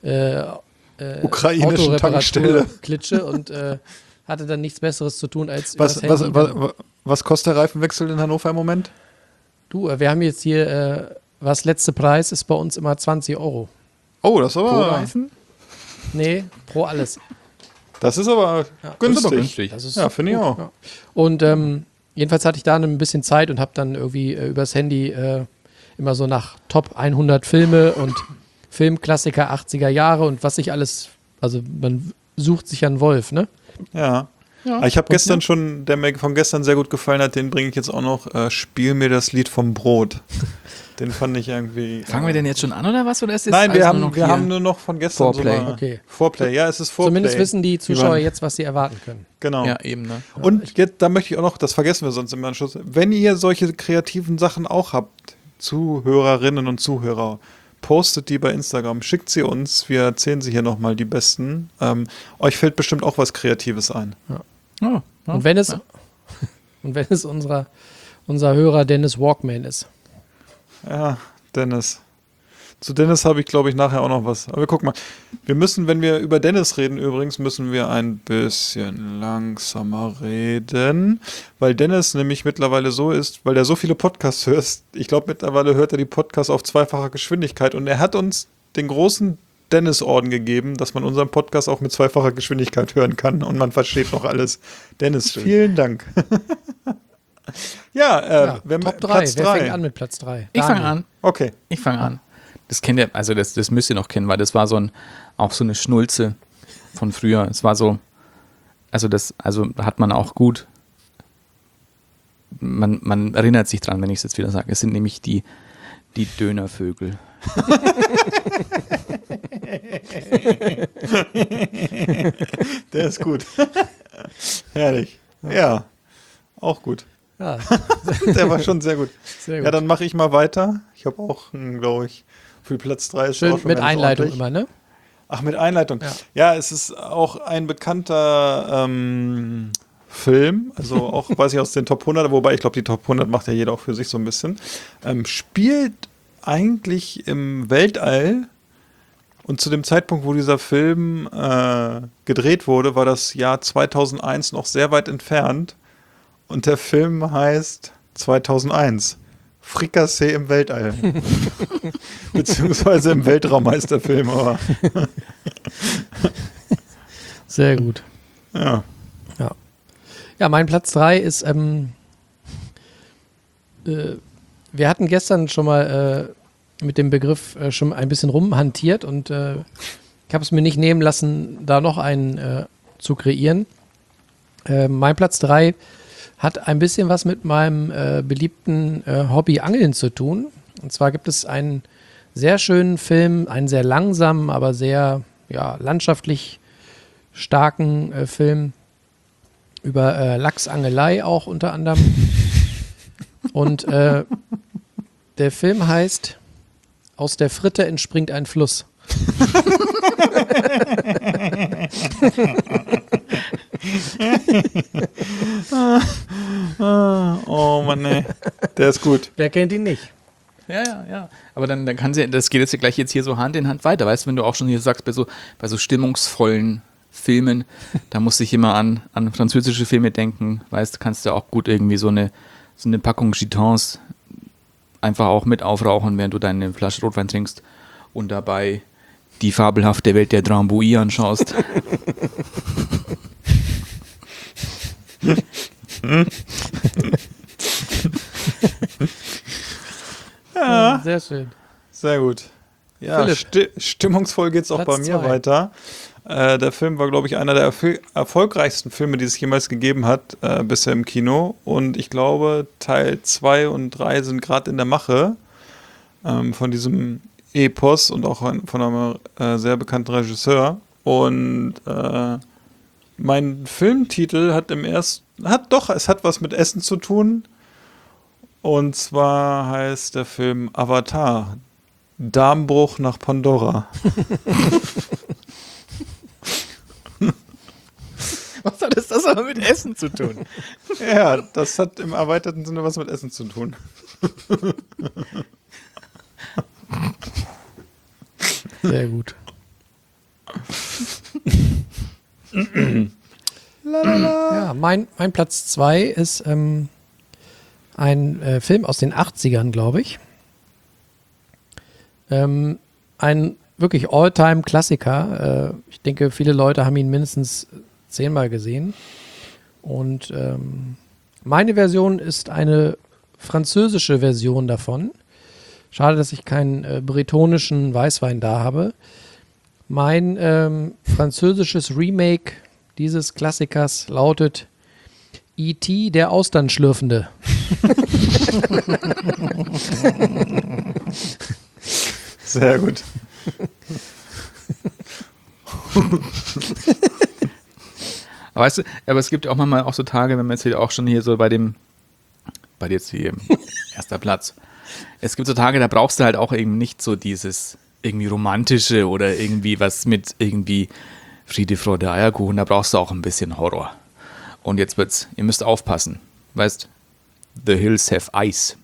Ukrainischen Tankstelle. Klitsche und hatte dann nichts Besseres zu tun, als Was kostet der Reifenwechsel in Hannover im Moment? Du, wir haben jetzt hier, was letzte Preis ist bei uns immer 20 Euro. Oh, das ist aber... Reifen? Nee, pro alles. Das ist aber günstig. Das ist aber günstig. Das ist Ja, finde ich gut, auch. ja. Und jedenfalls hatte ich da ein bisschen Zeit und habe dann irgendwie übers Handy immer so nach Top 100 Filme und Filmklassiker 80er Jahre und was ich alles, also man sucht sich einen Wolf, ne? Ja. Ich habe gestern schon, der mir von gestern sehr gut gefallen hat, den bringe ich jetzt auch noch. Spiel mir das Lied vom Brot. Den fand ich irgendwie... Fangen wir denn jetzt schon an oder was? Oder ist jetzt Nein, alles wir nur noch haben hier? nur noch von gestern Vorplay. so mal- Okay. Vorplay, ja, es ist Vorplay. Zumindest wissen die Zuschauer waren- jetzt, was sie erwarten können. Genau. Ja, eben, ne? Und jetzt, da möchte ich auch noch, das vergessen wir sonst im Anschluss, wenn ihr solche kreativen Sachen auch habt, Zuhörerinnen und Zuhörer, postet die bei Instagram, schickt sie uns, wir erzählen sie hier nochmal die besten. Euch fällt bestimmt auch was Kreatives ein. Ja, Und wenn es, und wenn es unser Hörer Dennis Walkman ist. Ja, Dennis. Zu Dennis habe ich, glaube ich, nachher auch noch was. Aber wir gucken mal. Wir müssen, wenn wir über Dennis reden übrigens, müssen wir ein bisschen langsamer reden, weil Dennis nämlich mittlerweile so ist, weil er so viele Podcasts hört. Ich glaube, mittlerweile hört er die Podcasts auf zweifacher Geschwindigkeit und er hat uns den großen Dennis-Orden gegeben, dass man unseren Podcast auch mit zweifacher Geschwindigkeit hören kann und man versteht noch alles. Dennis, vielen Dank. Ja, Top 3. Platz Wer 3. fängt an mit Platz 3? Ich fange an. Okay. Ich fange an. Das kennt ihr, also das müsst ihr noch kennen, weil das war auch so eine Schnulze von früher. Es war so, also hat man auch gut, man erinnert sich dran, wenn ich es jetzt wieder sage. Es sind nämlich die Dönervögel. Der ist gut. Herrlich. Ja, auch gut. Ja, Der war schon sehr gut. sehr gut. Ja, dann mache ich mal weiter. Ich habe auch, glaube ich, für Platz 3 ist Schön auch schon mit ganz Einleitung ordentlich. immer, ne? Ach, mit Einleitung. Ja. Ja, es ist auch ein bekannter Film, also auch, weiß ich, aus den Top 100, wobei ich glaube, die Top 100 macht ja jeder auch für sich so ein bisschen. Spielt eigentlich im Weltall. Und zu dem Zeitpunkt, wo dieser Film gedreht wurde, war das Jahr 2001 noch sehr weit entfernt. Und der Film heißt 2001. Frikassee im Weltall. Beziehungsweise im Weltraum heißt der Film, aber. Sehr gut. Ja. Ja, mein Platz 3 ist, wir hatten gestern schon mal mit dem Begriff schon ein bisschen rumhantiert und ich habe es mir nicht nehmen lassen, da noch einen zu kreieren. Mein Platz 3 hat ein bisschen was mit meinem beliebten Hobby Angeln zu tun. Und zwar gibt es einen sehr schönen Film, einen sehr langsamen, aber sehr landschaftlich starken Film über Lachsangelei auch unter anderem. Und der Film heißt Aus der Fritte entspringt ein Fluss. Oh Mann, ey. Der ist gut. Wer kennt ihn nicht? Ja. Aber dann kann sie, das geht jetzt gleich hier so Hand in Hand weiter. Weißt du, wenn du auch schon hier sagst, bei so stimmungsvollen Filmen, da musste ich immer an französische Filme denken. Weißt du, kannst du auch gut irgendwie so eine Packung Gitans einfach auch mit aufrauchen, während du deine Flasche Rotwein trinkst und dabei die fabelhafte Welt der Drambuie anschaust. Ja. Sehr schön. Sehr gut. Ja, stimmungsvoll geht's auch Platz bei mir 2. weiter. Der Film war, glaube ich, einer der erfolgreichsten Filme, die es jemals gegeben hat, bisher im Kino. Und ich glaube, Teil 2 und 3 sind gerade in der Mache von diesem Epos und auch von einem sehr bekannten Regisseur. Und mein Filmtitel es hat was mit Essen zu tun. Und zwar heißt der Film Avatar. Darmbruch nach Pandora. Was hat das aber mit Essen zu tun? Ja, das hat im erweiterten Sinne was mit Essen zu tun. Sehr gut. Ja, mein Platz 2 ist ein Film aus den 80ern, glaube ich. Ein wirklich All-Time-Klassiker. Ich denke, viele Leute haben ihn mindestens 10-mal gesehen. Und meine Version ist eine französische Version davon. Schade, dass ich keinen bretonischen Weißwein da habe. Mein französisches Remake dieses Klassikers lautet E.T., der Austernschlürfende. Sehr gut. Aber weißt du, aber es gibt ja auch manchmal auch so Tage, wenn man jetzt hier auch schon hier so bei jetzt hier erster Platz. Es gibt so Tage, da brauchst du halt auch eben nicht so dieses irgendwie romantische oder irgendwie was mit irgendwie Friede, Freude, Eierkuchen, da brauchst du auch ein bisschen Horror. Und jetzt ihr müsst aufpassen. Weißt, The Hills Have Ice.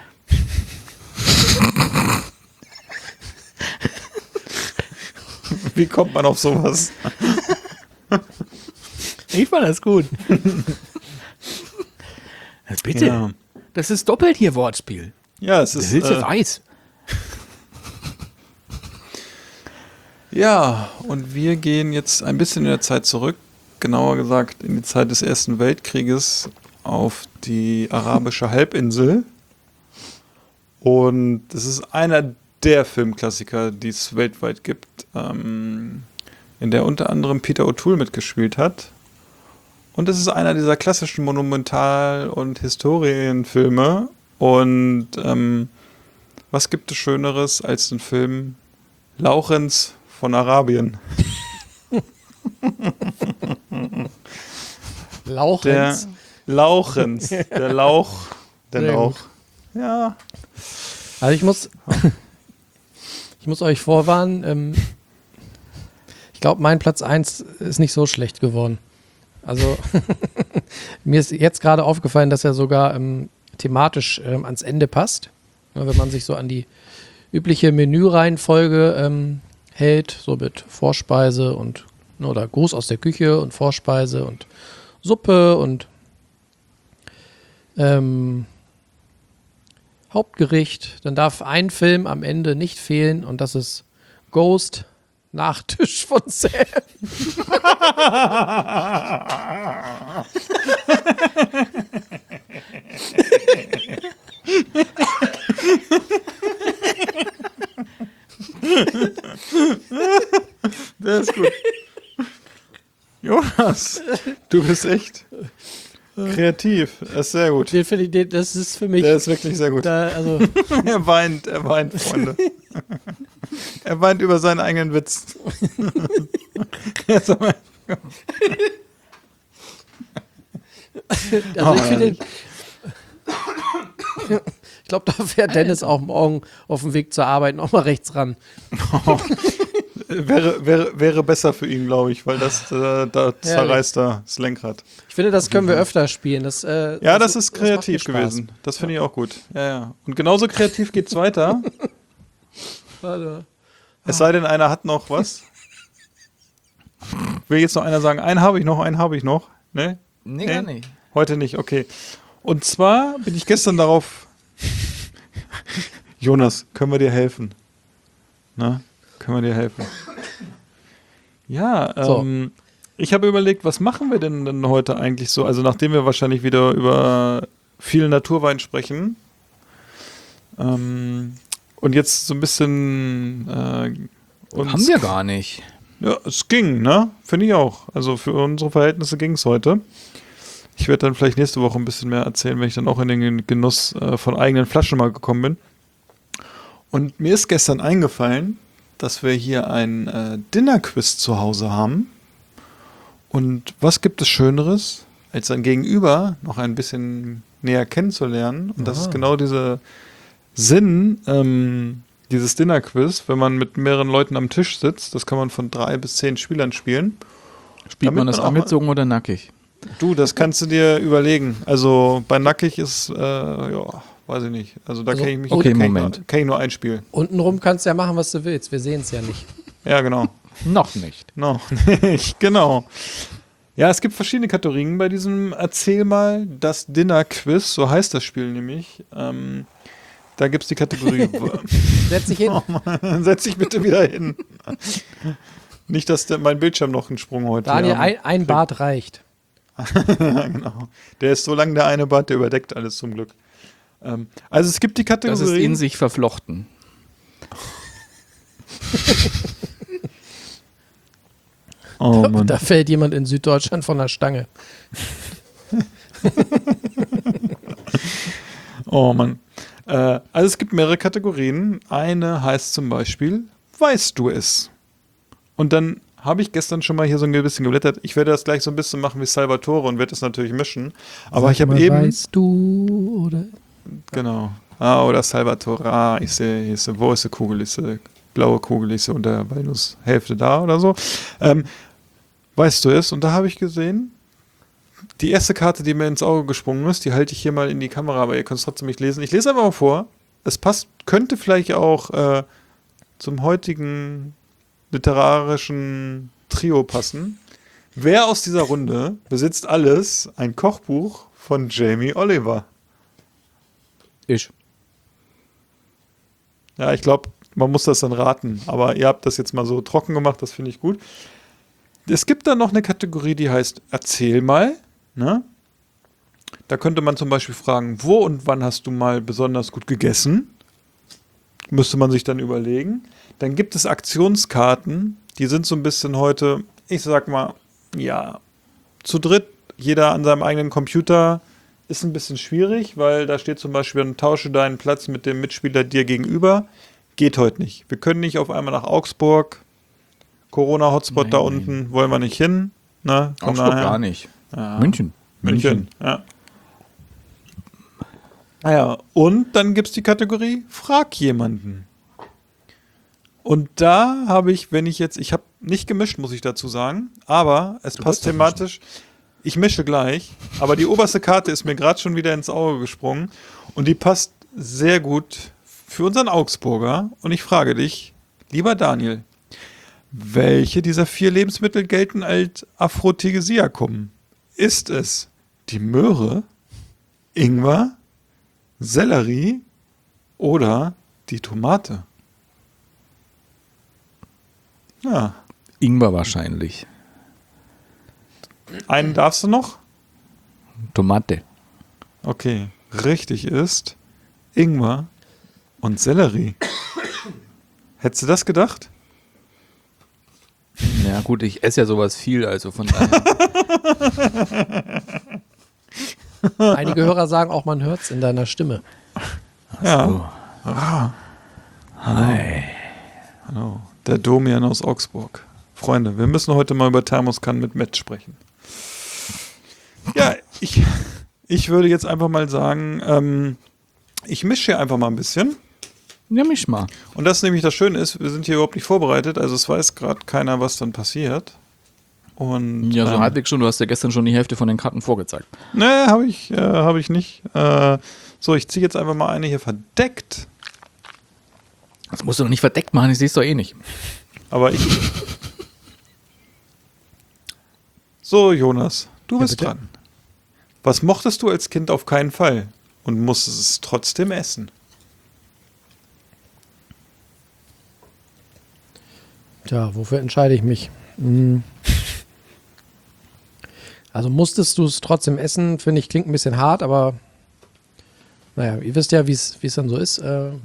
Wie kommt man auf sowas? Ich fand das gut. Bitte. Ja. Das ist doppelt hier Wortspiel. Ja, es The ist. Hills Have Ice. Ja, und wir gehen jetzt ein bisschen in der Zeit zurück, genauer gesagt in die Zeit des Ersten Weltkrieges auf die arabische Halbinsel. Und es ist einer der Filmklassiker, die es weltweit gibt, in der unter anderem Peter O'Toole mitgespielt hat. Und es ist einer dieser klassischen Monumental- und Historienfilme. Und was gibt es Schöneres als den Film Laurenz von Arabien? Lauchens. Der Lauchens. Der Lauch. Der Sehr Lauch. gut. Ja. Also ich muss euch vorwarnen, ich glaube, mein Platz 1 ist nicht so schlecht geworden. Also mir ist jetzt gerade aufgefallen, dass er sogar thematisch ans Ende passt. Ja, wenn man sich so an die übliche Menüreihenfolge hält, so mit Vorspeise und oder Gruß aus der Küche und Vorspeise und Suppe und Hauptgericht, dann darf ein Film am Ende nicht fehlen und das ist Ghost, Nachtisch von Sam. Der ist gut. Jonas, du bist echt kreativ. Das ist sehr gut. Den finde ich, das ist für mich. Der ist wirklich sehr gut. Also, Er weint, Freunde. Er weint über seinen eigenen Witz. ich finde, ich glaube, da fährt Dennis auch morgen auf dem Weg zur Arbeit noch mal rechts ran. Wäre besser für ihn, glaube ich, weil da zerreißt er das Lenkrad. Ich finde, das können wir öfter spielen. Das ist kreativ gewesen. Das finde ich auch gut. Ja. Und genauso kreativ geht's weiter. Warte. Es sei denn, einer hat noch was. Will jetzt noch einer sagen, einen habe ich noch. Ne? Nee, gar nicht. Heute nicht, okay. Und zwar bin ich gestern darauf... Jonas, können wir dir helfen? Na? Können wir dir helfen? Ja, So. Ich habe überlegt, was machen wir denn heute eigentlich so? Also nachdem wir wahrscheinlich wieder über viel Naturwein sprechen und jetzt so ein bisschen uns... Haben wir gar nicht. Ja, es ging, ne? Finde ich auch. Also für unsere Verhältnisse ging es heute. Ich werde dann vielleicht nächste Woche ein bisschen mehr erzählen, wenn ich dann auch in den Genuss von eigenen Flaschen mal gekommen bin. Und mir ist gestern eingefallen, dass wir hier ein Dinner-Quiz zu Hause haben. Und was gibt es Schöneres, als sein Gegenüber noch ein bisschen näher kennenzulernen? Und das ist genau dieser Sinn dieses Dinner-Quiz, wenn man mit mehreren Leuten am Tisch sitzt. Das kann man von 3 bis 10 Spielern spielen. Spielt man das angezogen oder nackig? Du, das kannst du dir überlegen. Also bei nackig ist, weiß ich nicht. Also da kenne ich mich kenn ich nur ein Spiel. Untenrum kannst du ja machen, was du willst. Wir sehen es ja nicht. Ja, genau. Noch nicht. Noch nicht, genau. Ja, es gibt verschiedene Kategorien bei diesem Erzähl mal das Dinner-Quiz, so heißt das Spiel nämlich. Da gibt es die Kategorie. Setz dich hin. Oh Mann, setz dich bitte wieder hin. Nicht, dass mein Bildschirm noch einen Sprung heute Daniel, ein Bart reicht. Genau. Der ist so lang, der eine Bart, der überdeckt alles zum Glück. Also es gibt die Kategorie. Das ist in sich verflochten. Oh Mann. Da fällt jemand in Süddeutschland von der Stange. Oh Mann. Also es gibt mehrere Kategorien. Eine heißt zum Beispiel, weißt du es? Und dann habe ich gestern schon mal hier so ein bisschen geblättert. Ich werde das gleich so ein bisschen machen wie Salvatore und werde das natürlich mischen. Aber ich habe eben... Weißt du, oder? Genau. Oder Salvatore. Ich sehe, wo ist die Kugel? Ist die blaue Kugel? Ist sie unter Hälfte da oder so? Weißt du es? Und da habe ich gesehen, die erste Karte, die mir ins Auge gesprungen ist, die halte ich hier mal in die Kamera, aber ihr könnt es trotzdem nicht lesen. Ich lese einfach mal vor. Es könnte vielleicht auch zum heutigen literarischen Trio passen. Wer aus dieser Runde besitzt alles ein Kochbuch von Jamie Oliver? Ich. Ja, ich glaube, man muss das dann raten. Aber ihr habt das jetzt mal so trocken gemacht, das finde ich gut. Es gibt dann noch eine Kategorie, die heißt Erzähl mal. Ne? Da könnte man zum Beispiel fragen, wo und wann hast du mal besonders gut gegessen? Müsste man sich dann überlegen. Dann gibt es Aktionskarten, die sind so ein bisschen heute, ich sag mal, ja, zu dritt, jeder an seinem eigenen Computer, ist ein bisschen schwierig, weil da steht zum Beispiel, dann tausche deinen Platz mit dem Mitspieler dir gegenüber. Geht heute nicht. Wir können nicht auf einmal nach Augsburg, Corona-Hotspot da unten, wollen wir nicht hin. Ne? Augsburg gar nicht. Ja. München. Ja. Naja, und dann gibt es die Kategorie Frag jemanden. Und da habe ich, ich habe nicht gemischt, muss ich dazu sagen, aber es passt thematisch. Ich mische gleich, aber die oberste Karte ist mir gerade schon wieder ins Auge gesprungen und die passt sehr gut für unseren Augsburger. Und ich frage dich, lieber Daniel, welche dieser 4 Lebensmittel gelten als Aphrodisiakum? Ist es die Möhre, Ingwer, Sellerie oder die Tomate? Ja, Ingwer wahrscheinlich. einen darfst du noch? Tomate. Okay, richtig ist Ingwer und Sellerie. Hättest du das gedacht? Ja gut, ich esse ja sowas viel, also von daher. Einige Hörer sagen auch, man hört es in deiner Stimme. Ja. Hi. Hallo, der Domian aus Augsburg. Freunde, wir müssen heute mal über Thermoskanne mit Met sprechen. Ja, ich würde jetzt einfach mal sagen, ich mische hier einfach mal ein bisschen. Ja, misch mal. Und das nämlich das Schöne ist, wir sind hier überhaupt nicht vorbereitet, also es weiß gerade keiner, was dann passiert. Und, Ja, so halbwegs schon. Du hast ja gestern schon die Hälfte von den Karten vorgezeigt. Nee, habe ich nicht. So, ich ziehe jetzt einfach mal eine hier verdeckt. Das musst du doch nicht verdeckt machen, ich sehe es doch eh nicht. Aber ich... So, Jonas, du bist bitte? dran. Was mochtest du als Kind auf keinen Fall und musstest es trotzdem essen? Tja, wofür entscheide ich mich? Also musstest du es trotzdem essen, finde ich, klingt ein bisschen hart, aber naja, ihr wisst ja, wie es dann so ist.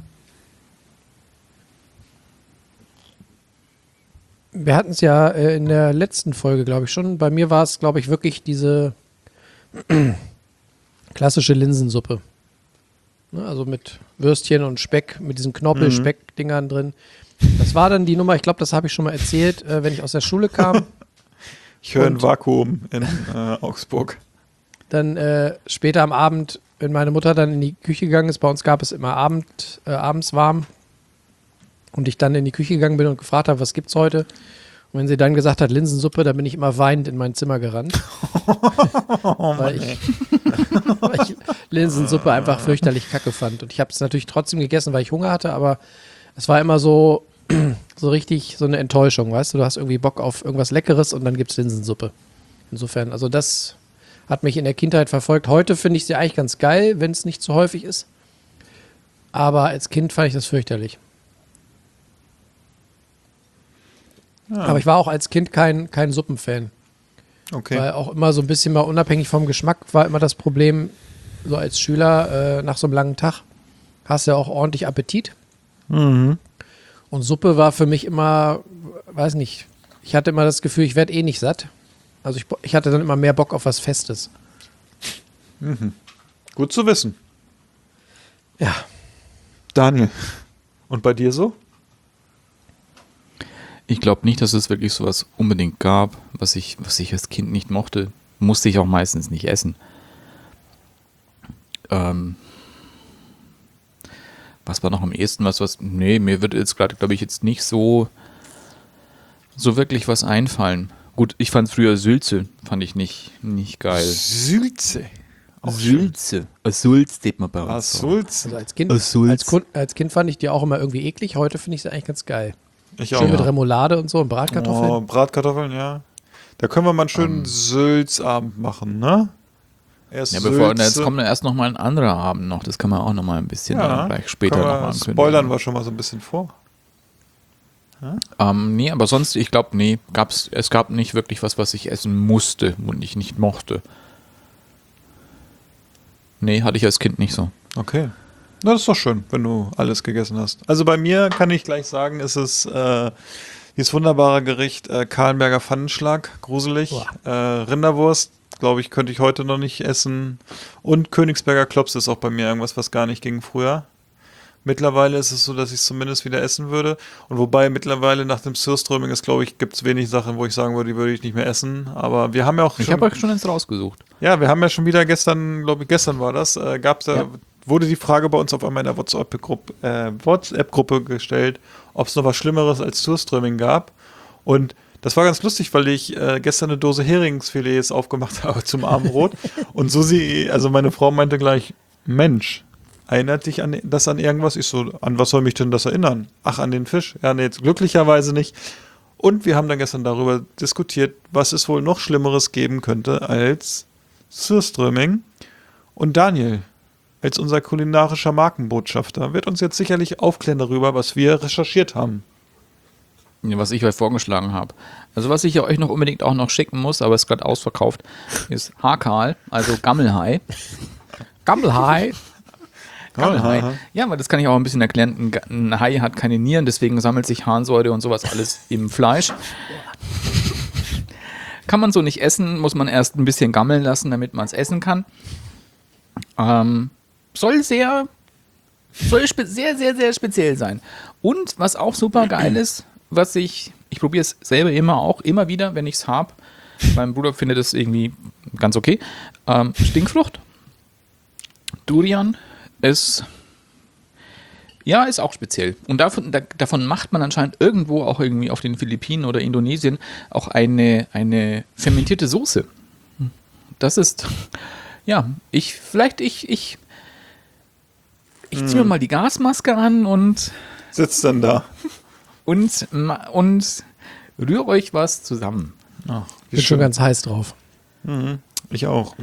Wir hatten es ja in der letzten Folge, glaube ich, schon. Bei mir war es, glaube ich, wirklich diese klassische Linsensuppe. Ne, also mit Würstchen und Speck, mit diesen Knorpel-Speck-Dingern drin. Das war dann die Nummer, ich glaube, das habe ich schon mal erzählt, wenn ich aus der Schule kam. Ich höre ein Und- Vakuum in Augsburg. Dann später am Abend, wenn meine Mutter dann in die Küche gegangen ist, bei uns gab es immer abends warm, und ich dann in die Küche gegangen bin und gefragt habe, was gibt's heute? Und wenn sie dann gesagt hat, Linsensuppe, dann bin ich immer weinend in mein Zimmer gerannt. weil ich Linsensuppe einfach fürchterlich kacke fand. Und ich habe es natürlich trotzdem gegessen, weil ich Hunger hatte, aber es war immer so richtig so eine Enttäuschung, weißt du? Du hast irgendwie Bock auf irgendwas Leckeres und dann gibt's Linsensuppe. Insofern, also das hat mich in der Kindheit verfolgt. Heute finde ich sie eigentlich ganz geil, wenn es nicht zu häufig ist. Aber als Kind fand ich das fürchterlich. Aber ich war auch als Kind kein Suppenfan. Okay. Weil auch immer so ein bisschen mal unabhängig vom Geschmack war immer das Problem, so als Schüler nach so einem langen Tag hast du ja auch ordentlich Appetit. Und Suppe war für mich immer, weiß nicht, ich hatte immer das Gefühl, ich werde eh nicht satt. Also ich hatte dann immer mehr Bock auf was Festes. Gut zu wissen. Ja. Daniel, und bei dir so? Ich glaube nicht, dass es wirklich sowas unbedingt gab, was ich als Kind nicht mochte. Musste ich auch meistens nicht essen. Was war noch am ehesten was? Nee, mir wird jetzt gerade, glaube ich, jetzt nicht so wirklich was einfallen. Gut, ich fand früher Sülze, fand ich nicht geil. Sülze. Sülze. Sülze steht man bei uns. Sülze. Also als Kind, Sulz. als Kind fand ich die auch immer irgendwie eklig. Heute finde ich sie eigentlich ganz geil. Ich Schön mit auch. Remoulade und so und Bratkartoffeln. Oh, Bratkartoffeln, ja. Da können wir mal einen schönen Sülzabend machen, ne? Erst Ja, bevor, Sülze. jetzt kommt erst noch mal ein anderer Abend noch. Das kann man auch noch mal ein bisschen dann gleich später können noch wir- mal ankündigen. Spoilern wir schon mal so ein bisschen vor. Nee, aber sonst, ich glaube, nee, es gab nicht wirklich was ich essen musste und ich nicht mochte. Nee, hatte ich als Kind nicht so. Okay. Na, das ist doch schön, wenn du alles gegessen hast. Also bei mir kann ich gleich sagen, ist es dieses wunderbare Gericht Kahlenberger Pfannenschlag, gruselig. Rinderwurst, glaube ich, könnte ich heute noch nicht essen. Und Königsberger Klops ist auch bei mir irgendwas, was gar nicht ging früher. Mittlerweile ist es so, dass ich es zumindest wieder essen würde. Und wobei mittlerweile nach dem Surströmming ist, glaube ich, gibt es wenig Sachen, wo ich sagen würde, die würde ich nicht mehr essen. Aber wir haben ja auch Ich habe euch schon eins rausgesucht. ja, wir haben ja schon wieder gestern, glaube ich, gestern war das, wurde die Frage bei uns auf einmal in der WhatsApp-Gruppe gestellt, ob es noch was Schlimmeres als Surströmming gab. Und das war ganz lustig, weil ich gestern eine Dose Heringsfilets aufgemacht habe zum Abendbrot. Und Susi, also meine Frau, meinte gleich, Mensch, erinnert dich an irgendwas? Ich so, an was soll mich denn das erinnern? Ach, an den Fisch? Ja, nee, jetzt glücklicherweise nicht. Und wir haben dann gestern darüber diskutiert, was es wohl noch Schlimmeres geben könnte als Surströmming. Und Daniel, als unser kulinarischer Markenbotschafter, wird uns jetzt sicherlich aufklären darüber, was wir recherchiert haben. Ja, was ich euch vorgeschlagen habe. Also was ich ja euch noch unbedingt auch noch schicken muss, aber ist gerade ausverkauft, ist Hakal, also Gammelhai. Gammelhai. Gammelhai. Ja, aber das kann ich auch ein bisschen erklären. Ein Hai hat keine Nieren, deswegen sammelt sich Harnsäure und sowas alles im Fleisch. Kann man so nicht essen, muss man erst ein bisschen gammeln lassen, damit man es essen kann. Soll sehr, sehr, sehr speziell sein. Und was auch super geil ist, was ich probiere es selber immer wieder, wenn ich es habe. Mein Bruder findet es irgendwie ganz okay. Stinkfrucht. Durian ist auch speziell. Und davon macht man anscheinend irgendwo auch irgendwie auf den Philippinen oder Indonesien auch eine fermentierte Soße. Das ist, ja, ich ziehe mir mal die Gasmaske an und Sitzt dann da. und rühre euch was zusammen. Ach, Bin schon ganz heiß drauf. Ich auch.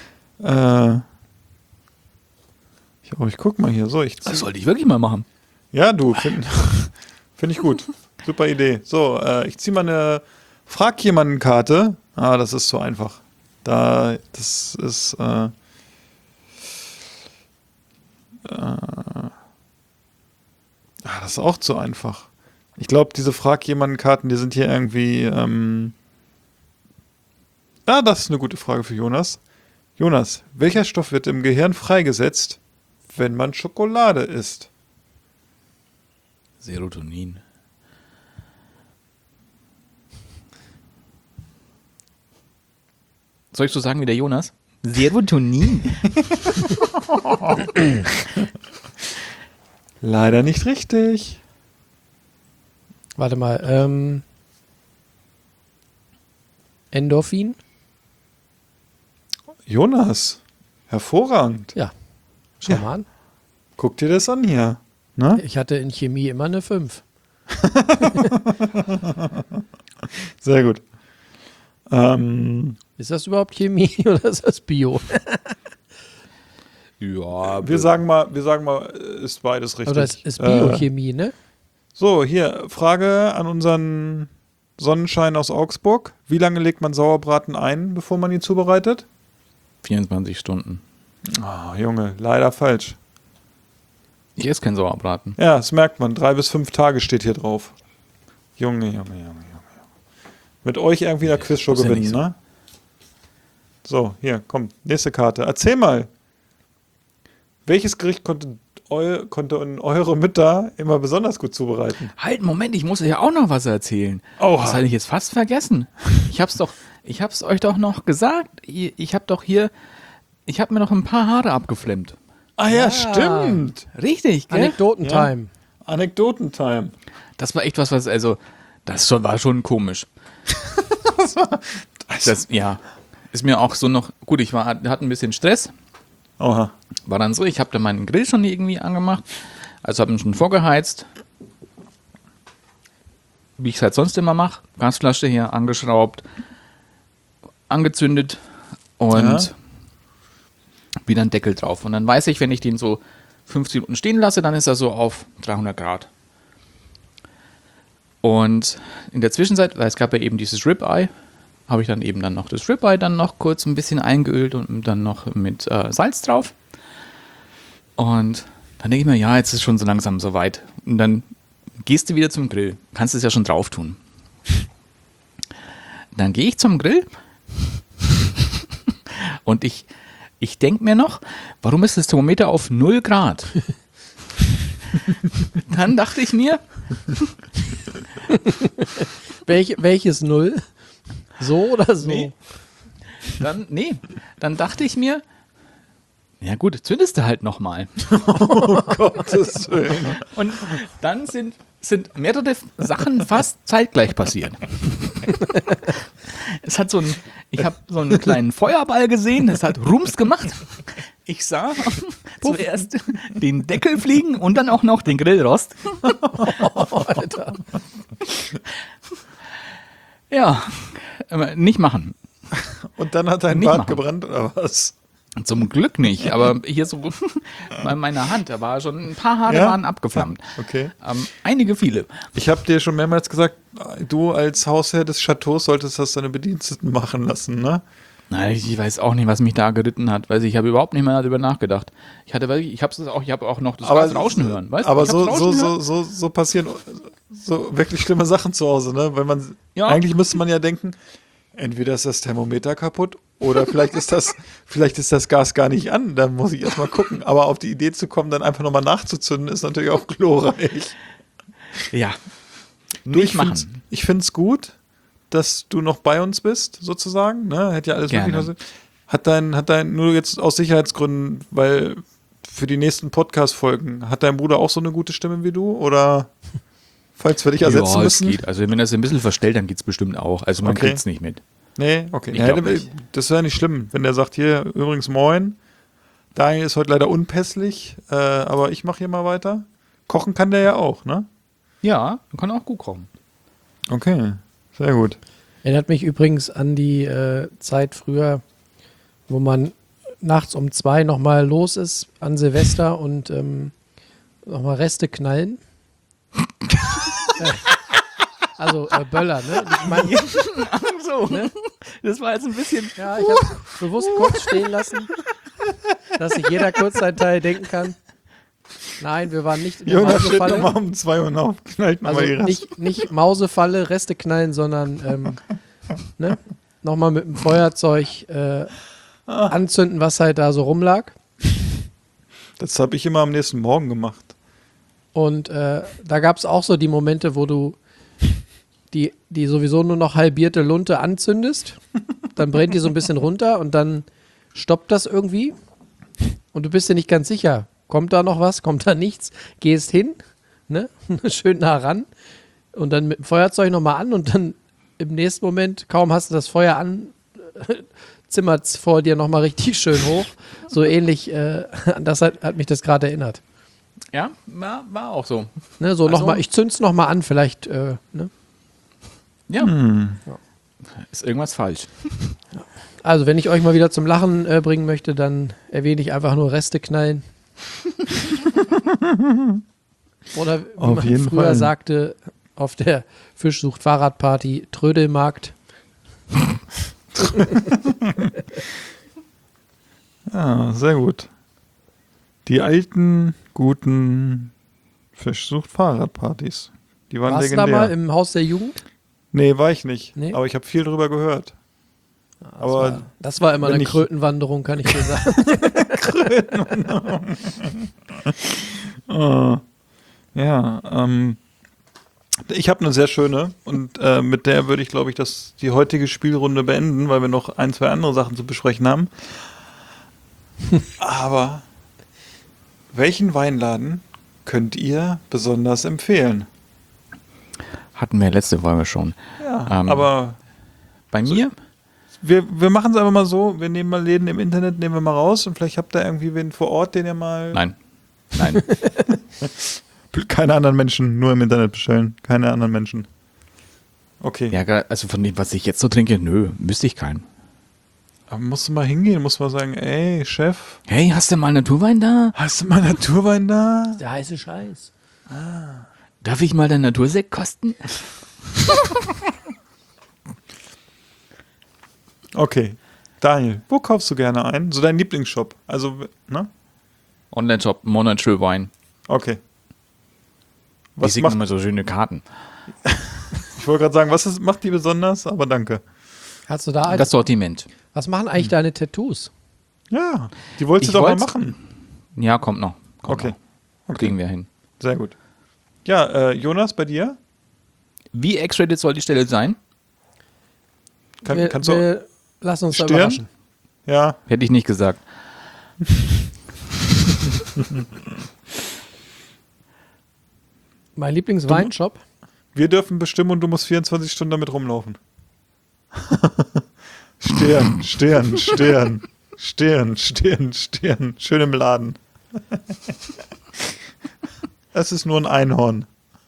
Ich guck mal hier. So, Das sollte ich wirklich mal machen. Ja, du, find ich gut. Super Idee. So, ich ziehe mal eine Frag jemanden Karte. Das ist so einfach. Das ist das ist auch zu einfach. Ich glaube, diese Frag jemanden Karten, die sind hier irgendwie das ist eine gute Frage für Jonas. Jonas, welcher Stoff wird im Gehirn freigesetzt, wenn man Schokolade isst? Serotonin. Soll ich so sagen wie der Jonas? Serotonin. Leider nicht richtig. Warte mal, Endorphin? Jonas, hervorragend. Ja. Schau mal an. Guck dir das an hier. Ne? Ich hatte in Chemie immer eine 5. Sehr gut. Ist das überhaupt Chemie oder ist das Bio? Ja, Wir sagen mal, ist beides richtig. Oder ist Biochemie, ne? So, hier, Frage an unseren Sonnenschein aus Augsburg. Wie lange legt man Sauerbraten ein, bevor man ihn zubereitet? 24 Stunden. Oh, Junge, leider falsch. Ich esse keinen Sauerbraten. Ja, das merkt man. 3 bis 5 Tage steht hier drauf. Junge. Mit euch irgendwie in der Quizshow ist ja gewinnen, nicht so. ne? So, hier, komm, nächste Karte. Erzähl mal. Welches Gericht konnte eure Mütter immer besonders gut zubereiten? Halt, Moment, ich muss ja auch noch was erzählen. Oha. Das hatte ich jetzt fast vergessen. Ich hab's euch doch noch gesagt. Ich hab mir noch ein paar Haare abgeflemmt. Ah ja, stimmt. Richtig, gell? Anekdotentime. Anekdotentime. Das war echt was, war schon komisch. Ja, ist mir auch so noch, gut, hatte ein bisschen Stress. Oha. War dann so, ich habe dann meinen Grill schon irgendwie angemacht, also habe ihn schon vorgeheizt, wie ich es halt sonst immer mache. Gasflasche hier angeschraubt, angezündet und wieder einen Deckel drauf. Und dann weiß ich, wenn ich den so 15 Minuten stehen lasse, dann ist er so auf 300 Grad. Und in der Zwischenzeit, weil es gab ja eben dieses Ribeye, habe ich dann eben dann noch das Ribeye dann noch kurz ein bisschen eingeölt und dann noch mit Salz drauf. Und dann denke ich mir, ja, jetzt ist schon so langsam soweit. Und dann gehst du wieder zum Grill. Kannst es ja schon drauf tun. Dann gehe ich zum Grill und ich denke mir noch, warum ist das Thermometer auf 0 Grad? Dann dachte ich mir... Welches 0? So oder so? Nee. Dann dachte ich mir, ja gut, zündest du halt nochmal. Oh Gottes Willen. Und dann sind mehrere Sachen fast zeitgleich passiert. Ich habe so einen kleinen Feuerball gesehen, das hat Rums gemacht. Ich sah zuerst den Deckel fliegen und dann auch noch den Grillrost. Alter. Ja, nicht machen. Und dann hat dein Nicht Bart machen. gebrannt oder was? Zum Glück nicht, aber hier so bei meiner Hand, da war schon ein paar Haare Ja? waren abgeflammt. Okay. Einige viele. Ich habe dir schon mehrmals gesagt, du als Hausherr des Chateaus solltest das deine Bediensteten machen lassen, ne? Nein, ich weiß auch nicht, was mich da geritten hat. Weiß ich habe überhaupt nicht mehr darüber nachgedacht. Ich habe auch noch das Rauschen hören. Weißt? Aber Ich hab's Rauschen hören. so passieren so wirklich schlimme Sachen zu Hause, ne? Weil man Ja. eigentlich müsste man ja denken, entweder ist das Thermometer kaputt oder vielleicht ist das Gas gar nicht an. Da muss ich erstmal gucken. Aber auf die Idee zu kommen, dann einfach nochmal nachzuzünden, ist natürlich auch glorreich. Ja. Du, Nicht machen. Ich finde es gut, dass du noch bei uns bist, sozusagen. Ne? Hätte ja alles Gerne. wirklich noch Hat dein, nur jetzt aus Sicherheitsgründen, weil für die nächsten Podcast-Folgen, hat dein Bruder auch so eine gute Stimme wie du? Oder falls wir dich ersetzen Ja, es müssen? geht. Also wenn das ein bisschen verstellt, dann geht es bestimmt auch. Also man Okay. kriegt es nicht mit. Nee, okay. Ich Ja, glaub nicht. das wäre nicht schlimm, wenn der sagt, hier, übrigens, moin, Daniel ist heute leider unpässlich, aber ich mache hier mal weiter. Kochen kann der ja auch, ne? Ja, man kann auch gut kochen. Okay, sehr gut. Erinnert mich übrigens an die Zeit früher, wo man nachts um 2 nochmal los ist an Silvester und nochmal Reste knallen. Also Böller, ne? Ich meine, So, ne? Das war jetzt ein bisschen. ja, ich habe bewusst kurz stehen lassen, dass sich jeder kurz seinen Teil denken kann. Nein, wir waren nicht in der Jonas steht Mausefalle. nochmal um 2 Uhr auf, knallt Also nochmal die Reste. nicht Mausefalle, Reste knallen, sondern ne? Nochmal mit dem Feuerzeug anzünden, was halt da so rumlag. Das habe ich immer am nächsten Morgen gemacht. Und da gab es auch so die Momente, wo du die sowieso nur noch halbierte Lunte anzündest. Dann brennt die so ein bisschen runter und dann stoppt das irgendwie. Und du bist dir nicht ganz sicher. Kommt da noch was? Kommt da nichts? Gehst hin, ne? Schön nah ran und dann mit dem Feuerzeug nochmal an und dann im nächsten Moment, kaum hast du das Feuer an, zimmert es vor dir nochmal richtig schön hoch. So ähnlich, an das hat mich das gerade erinnert. Ja, war auch so. Ne, so Also- nochmal, ich zünd's nochmal an, vielleicht, ne? Ja. Ist irgendwas falsch. Also, wenn ich euch mal wieder zum Lachen bringen möchte, dann erwähne ich einfach nur Reste knallen. Oder wie Auf man jeden früher Fall. sagte, auf der Fischsucht-Fahrradparty, Trödelmarkt. Ja, sehr gut. Die alten, guten Fischsucht-Fahrradpartys. Die waren Warst du da legendär. mal im Haus der Jugend? Nee, war ich nicht. Nee? Aber ich habe viel drüber gehört. Aber Das war immer wenn eine ich- Krötenwanderung, kann ich dir sagen. ich habe eine sehr schöne und mit der würde ich, glaube ich, die heutige Spielrunde beenden, weil wir noch 1, 2 andere Sachen zu besprechen haben. Aber welchen Weinladen könnt ihr besonders empfehlen? Hatten wir letzte Folge schon. Ja, Aber bei mir? wir machen es einfach mal so, wir nehmen mal Läden im Internet, nehmen wir mal raus und vielleicht habt ihr irgendwie wen vor Ort, den ihr mal... Nein. Keine anderen Menschen, nur im Internet bestellen. Keine anderen Menschen. Okay. Ja, also von dem, was ich jetzt so trinke, nö, wüsste ich keinen. Aber musst du mal hingehen, musst mal sagen, ey, Chef, Hey, hast du mal Naturwein da? hast du mal Naturwein da? Der heiße Scheiß. Darf ich mal deinen Natursekt kosten? Okay. Daniel, wo kaufst du gerne ein? So dein Lieblingsshop. Also, ne? Online-Shop, Monatsschul Wein. Okay. Die Was singen macht, immer so schöne Karten. ich wollte gerade sagen, macht die besonders? Aber danke. Hast du da Das Sortiment. was machen eigentlich deine Tattoos? Ja, die wolltest Ich du doch mal wollt's- machen. Ja, kommt noch. Okay. Kriegen wir hin. Sehr gut. Ja, Jonas, bei dir? Wie X-rated soll die Stelle sein? Kannst du... wir lassen uns da Stirn? überraschen. Ja, Hätte ich nicht gesagt. Mein Lieblingsweinshop? wir dürfen bestimmen und du musst 24 Stunden damit rumlaufen. Stern. Stirn. Schön im Laden. Es ist nur ein Einhorn.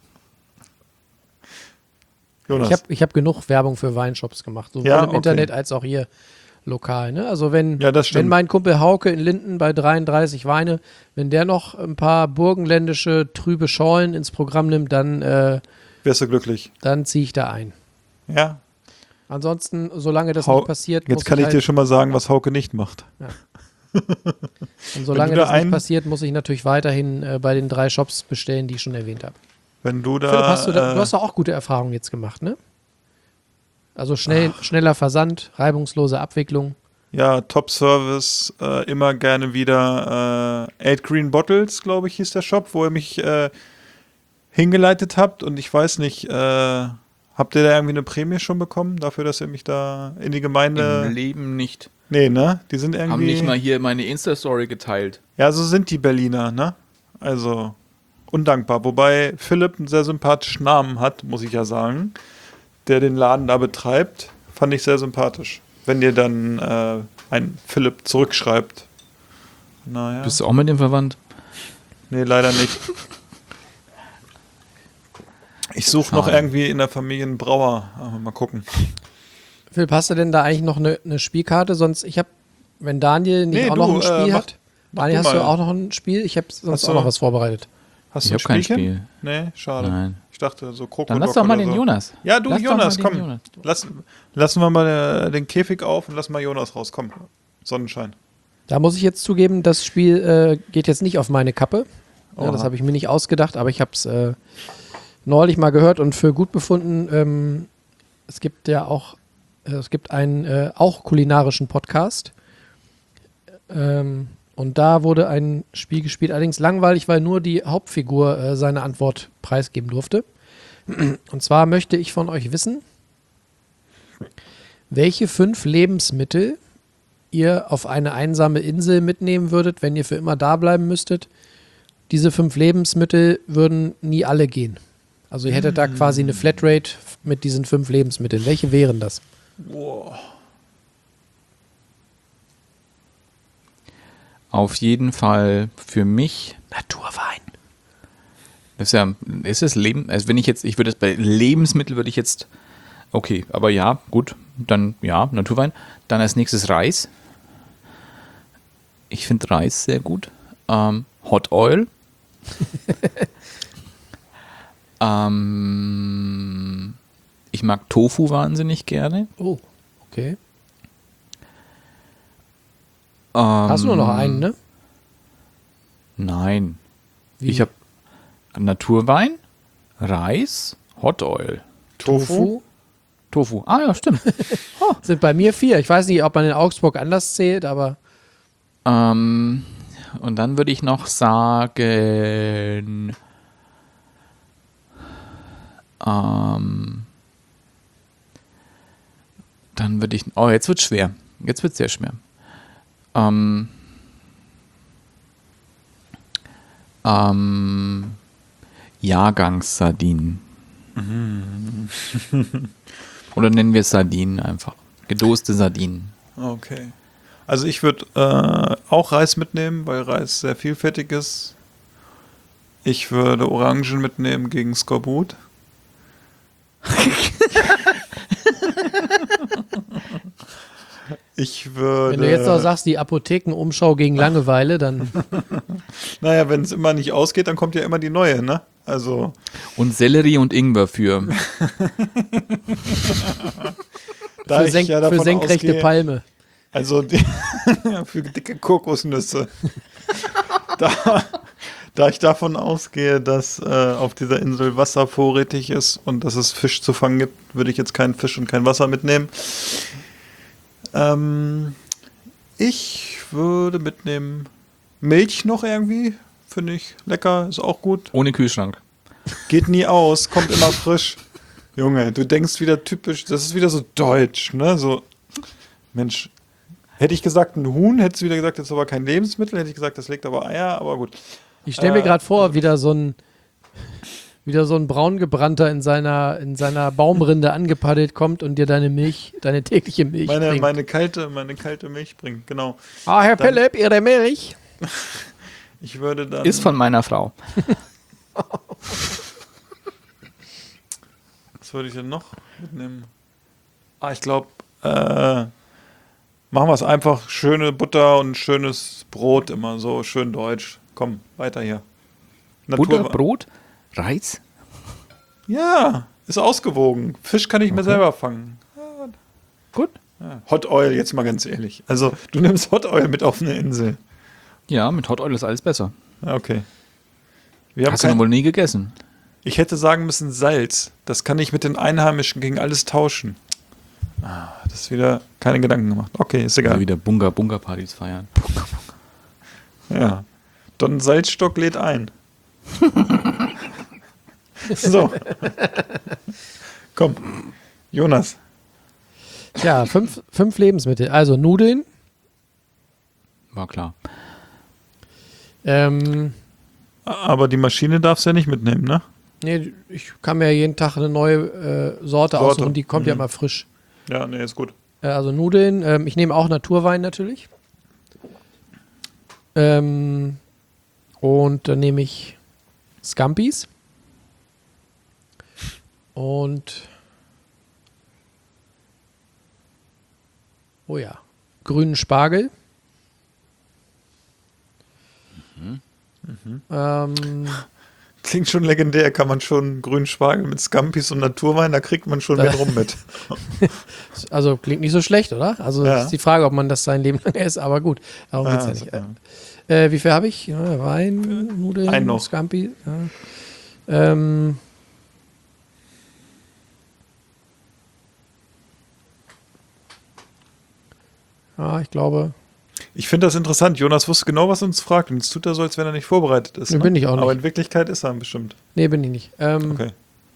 Jonas. Ich hab genug Werbung für Weinshops gemacht, sowohl Ja, im okay. Internet als auch hier lokal. Ne? Also wenn Ja, das stimmt. mein Kumpel Hauke in Linden bei 33 Weine, wenn der noch ein paar burgenländische trübe Schorlen ins Programm nimmt, dann Wärst du glücklich. ziehe ich da ein. Ja. Ansonsten, solange das Hau- nicht passiert, Jetzt kann ich dir schon mal sagen, was Hauke nicht macht. und solange wenn du das da nicht ein- passiert, muss ich natürlich weiterhin bei den 3 Shops bestellen, die ich schon erwähnt habe. Wenn du da. Philipp, du hast doch auch gute Erfahrungen jetzt gemacht, ne? Also schneller Versand, reibungslose Abwicklung. Ja, Top-Service, immer gerne wieder 8 Green Bottles, glaube ich, hieß der Shop, wo ihr mich hingeleitet habt. Und ich weiß nicht, habt ihr da irgendwie eine Prämie schon bekommen dafür, dass ihr mich da in die Gemeinde... Im Leben nicht. Nee, ne? Die sind Haben irgendwie... nicht mal hier meine Insta-Story geteilt. Ja, so sind die Berliner, ne? Also undankbar. Wobei Philipp einen sehr sympathischen Namen hat, muss ich ja sagen, der den Laden da betreibt. Fand ich sehr sympathisch. Wenn ihr dann ein Philipp zurückschreibt. Naja. Bist du auch mit dem verwandt? Nee, leider nicht. Ich suche noch Schade. irgendwie in der Familie einen Brauer. Aber mal gucken. Philipp, hast du denn da eigentlich noch eine Spielkarte? Sonst, wenn Daniel nicht Nee, auch du, noch ein Spiel mach hat. Daniel, du hast du mal. auch noch ein Spiel? Ich habe sonst Hast du- auch noch was vorbereitet. Hast Ich du ein hab kein Spielchen? Spiel. Nee, schade. Nein. Ich dachte so Krokodok Dann lass doch mal oder den so. Jonas. Ja, du Lass doch Jonas, mal komm. den Jonas. Lassen wir mal den Käfig auf und lassen mal Jonas raus. Komm, Sonnenschein. Da muss ich jetzt zugeben, das Spiel geht jetzt nicht auf meine Kappe. Ja, Oha. das habe ich mir nicht ausgedacht, aber ich habe es neulich mal gehört und für gut befunden. Es gibt ja auch, einen auch kulinarischen Podcast. Und da wurde ein Spiel gespielt, allerdings langweilig, weil nur die Hauptfigur seine Antwort preisgeben durfte. Und zwar möchte ich von euch wissen, welche 5 Lebensmittel ihr auf eine einsame Insel mitnehmen würdet, wenn ihr für immer da bleiben müsstet. Diese 5 Lebensmittel würden nie alle gehen. Also ihr hättet da quasi eine Flatrate mit diesen 5 Lebensmitteln. Welche wären das? Auf jeden Fall für mich. Naturwein. Das ist es Leben. Also wenn ich würde es bei Lebensmittel würde ich jetzt. Okay, aber ja, gut. Dann ja, Naturwein. Dann als nächstes Reis. Ich finde Reis sehr gut. Hot Oil. Ich mag Tofu wahnsinnig gerne. Oh, okay. Hast du nur noch einen, ne? Nein. Wie? Ich habe Naturwein, Reis, Hot Oil. Tofu. Tofu. Ah ja, stimmt. Sind bei mir 4. Ich weiß nicht, ob man in Augsburg anders zählt, aber Und dann würde ich noch sagen, dann würde ich, jetzt wird schwer. Jetzt wird sehr schwer. Jahrgangssardinen. Oder nennen wir es Sardinen einfach. Gedoste Sardinen. Okay. Also ich würde auch Reis mitnehmen, weil Reis sehr vielfältig ist. Ich würde Orangen mitnehmen gegen Skorbut. Ich würde... wenn du jetzt noch sagst, die Apothekenumschau gegen Langeweile, dann Naja, wenn es immer nicht ausgeht, dann kommt ja immer die neue, ne? Also... Und Sellerie und Ingwer für. Da für, ich ja davon für senkrechte ausgehe, Palme. Also für dicke Kokosnüsse. Da ich davon ausgehe, dass auf dieser Insel Wasser vorrätig ist und dass es Fisch zu fangen gibt, würde ich jetzt keinen Fisch und kein Wasser mitnehmen. Ich würde mitnehmen Milch noch irgendwie. Finde ich lecker, ist auch gut. Ohne Kühlschrank. Geht nie aus, kommt immer frisch. Junge, du denkst wieder typisch, das ist wieder so deutsch, ne? So, Mensch, hätte ich gesagt ein Huhn, hättest du wieder gesagt, das ist aber kein Lebensmittel, hätte ich gesagt, das legt aber Eier, aber gut. Ich stelle mir gerade vor, wieder so ein wieder so ein Braungebrannter in seiner Baumrinde angepaddelt kommt und dir deine tägliche Milch bringt. Meine kalte Milch bringt, genau. Ah, Herr Dann- Philipp, Ihre Milch. Ich würde dann... Ist von meiner Frau. Was würde ich denn noch mitnehmen? Ich glaube, machen wir es einfach. Schöne Butter und schönes Brot immer so, schön deutsch. Komm, weiter hier. Butter, Brot, Reis. Ja, ist ausgewogen. Fisch kann ich mir selber fangen. Gut. Ja. Hot Oil, jetzt mal ganz ehrlich. Also, du nimmst Hot Oil mit auf eine Insel. Ja, mit Hot Oil ist alles besser. Ja, okay. Wir haben Hast du noch wohl nie gegessen? Ich hätte sagen müssen Salz. Das kann ich mit den Einheimischen gegen alles tauschen. Das ist wieder keine Gedanken gemacht. Okay, ist egal. Oder wieder Bunga-Bunga-Partys feiern. Ja. Don Salzstock lädt ein. So. Komm. Jonas. Tja, fünf Lebensmittel. Also Nudeln. War klar. Aber die Maschine darfst du ja nicht mitnehmen, ne? Nee, ich kann mir jeden Tag eine neue Sorte aussuchen, die kommt ja immer frisch. Ja, nee, ist gut. Also Nudeln. Ich nehme auch Naturwein natürlich. Und dann nehme ich Scampis. Und oh ja, grünen Spargel. Klingt schon legendär, kann man schon grünen Spargel mit Scampis und Naturwein, da kriegt man schon mehr rum mit. Also klingt nicht so schlecht, oder? Also Ja. ist die Frage, ob man das sein Leben lang isst, aber gut, darum geht's ja nicht. Wie viel habe ich? Ja, Wein, Nudeln, Einen noch. Scampi. Ja. Ja, ich glaube, Ich finde das interessant. Jonas wusste genau, was er uns fragt. Und jetzt tut er so, als wenn er nicht vorbereitet ist. Nee, bin ich auch nicht. Aber in Wirklichkeit ist er bestimmt. nee, bin ich nicht. Okay.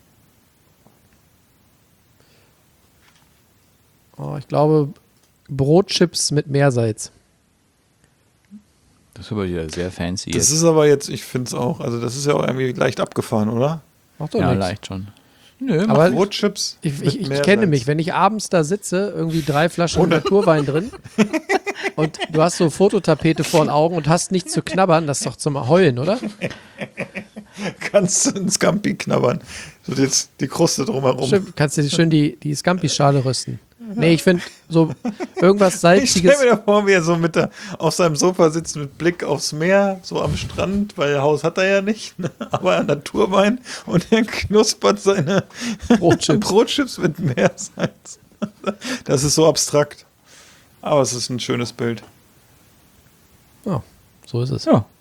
Ich glaube, Brotchips mit Meersalz. Das ist aber wieder sehr fancy Das jetzt. ist aber jetzt, ich finde es auch, also das ist ja auch irgendwie leicht abgefahren, oder? Macht doch Ja, nichts. leicht schon. Nö, Aber Brotchips. ich mit kenne Meersalz. mich, wenn ich abends da sitze, irgendwie 3 Flaschen Naturwein drin und du hast so Fototapete vor den Augen und hast nichts zu knabbern, das ist doch zum Heulen, oder? Kannst du einen Scampi knabbern. So jetzt die Kruste drumherum. Stimmt, kannst du schön die Scampi-Schale rösten. Nee, ich finde so irgendwas Ich Salziges. stelle mir vor, wie er so auf seinem Sofa sitzt mit Blick aufs Meer, so am Strand, weil Haus hat er ja nicht, ne? Aber Naturwein und er knuspert seine Brotchips. Brotchips mit Meersalz. Das ist so abstrakt. Aber es ist ein schönes Bild. Ja, so ist es. Ja.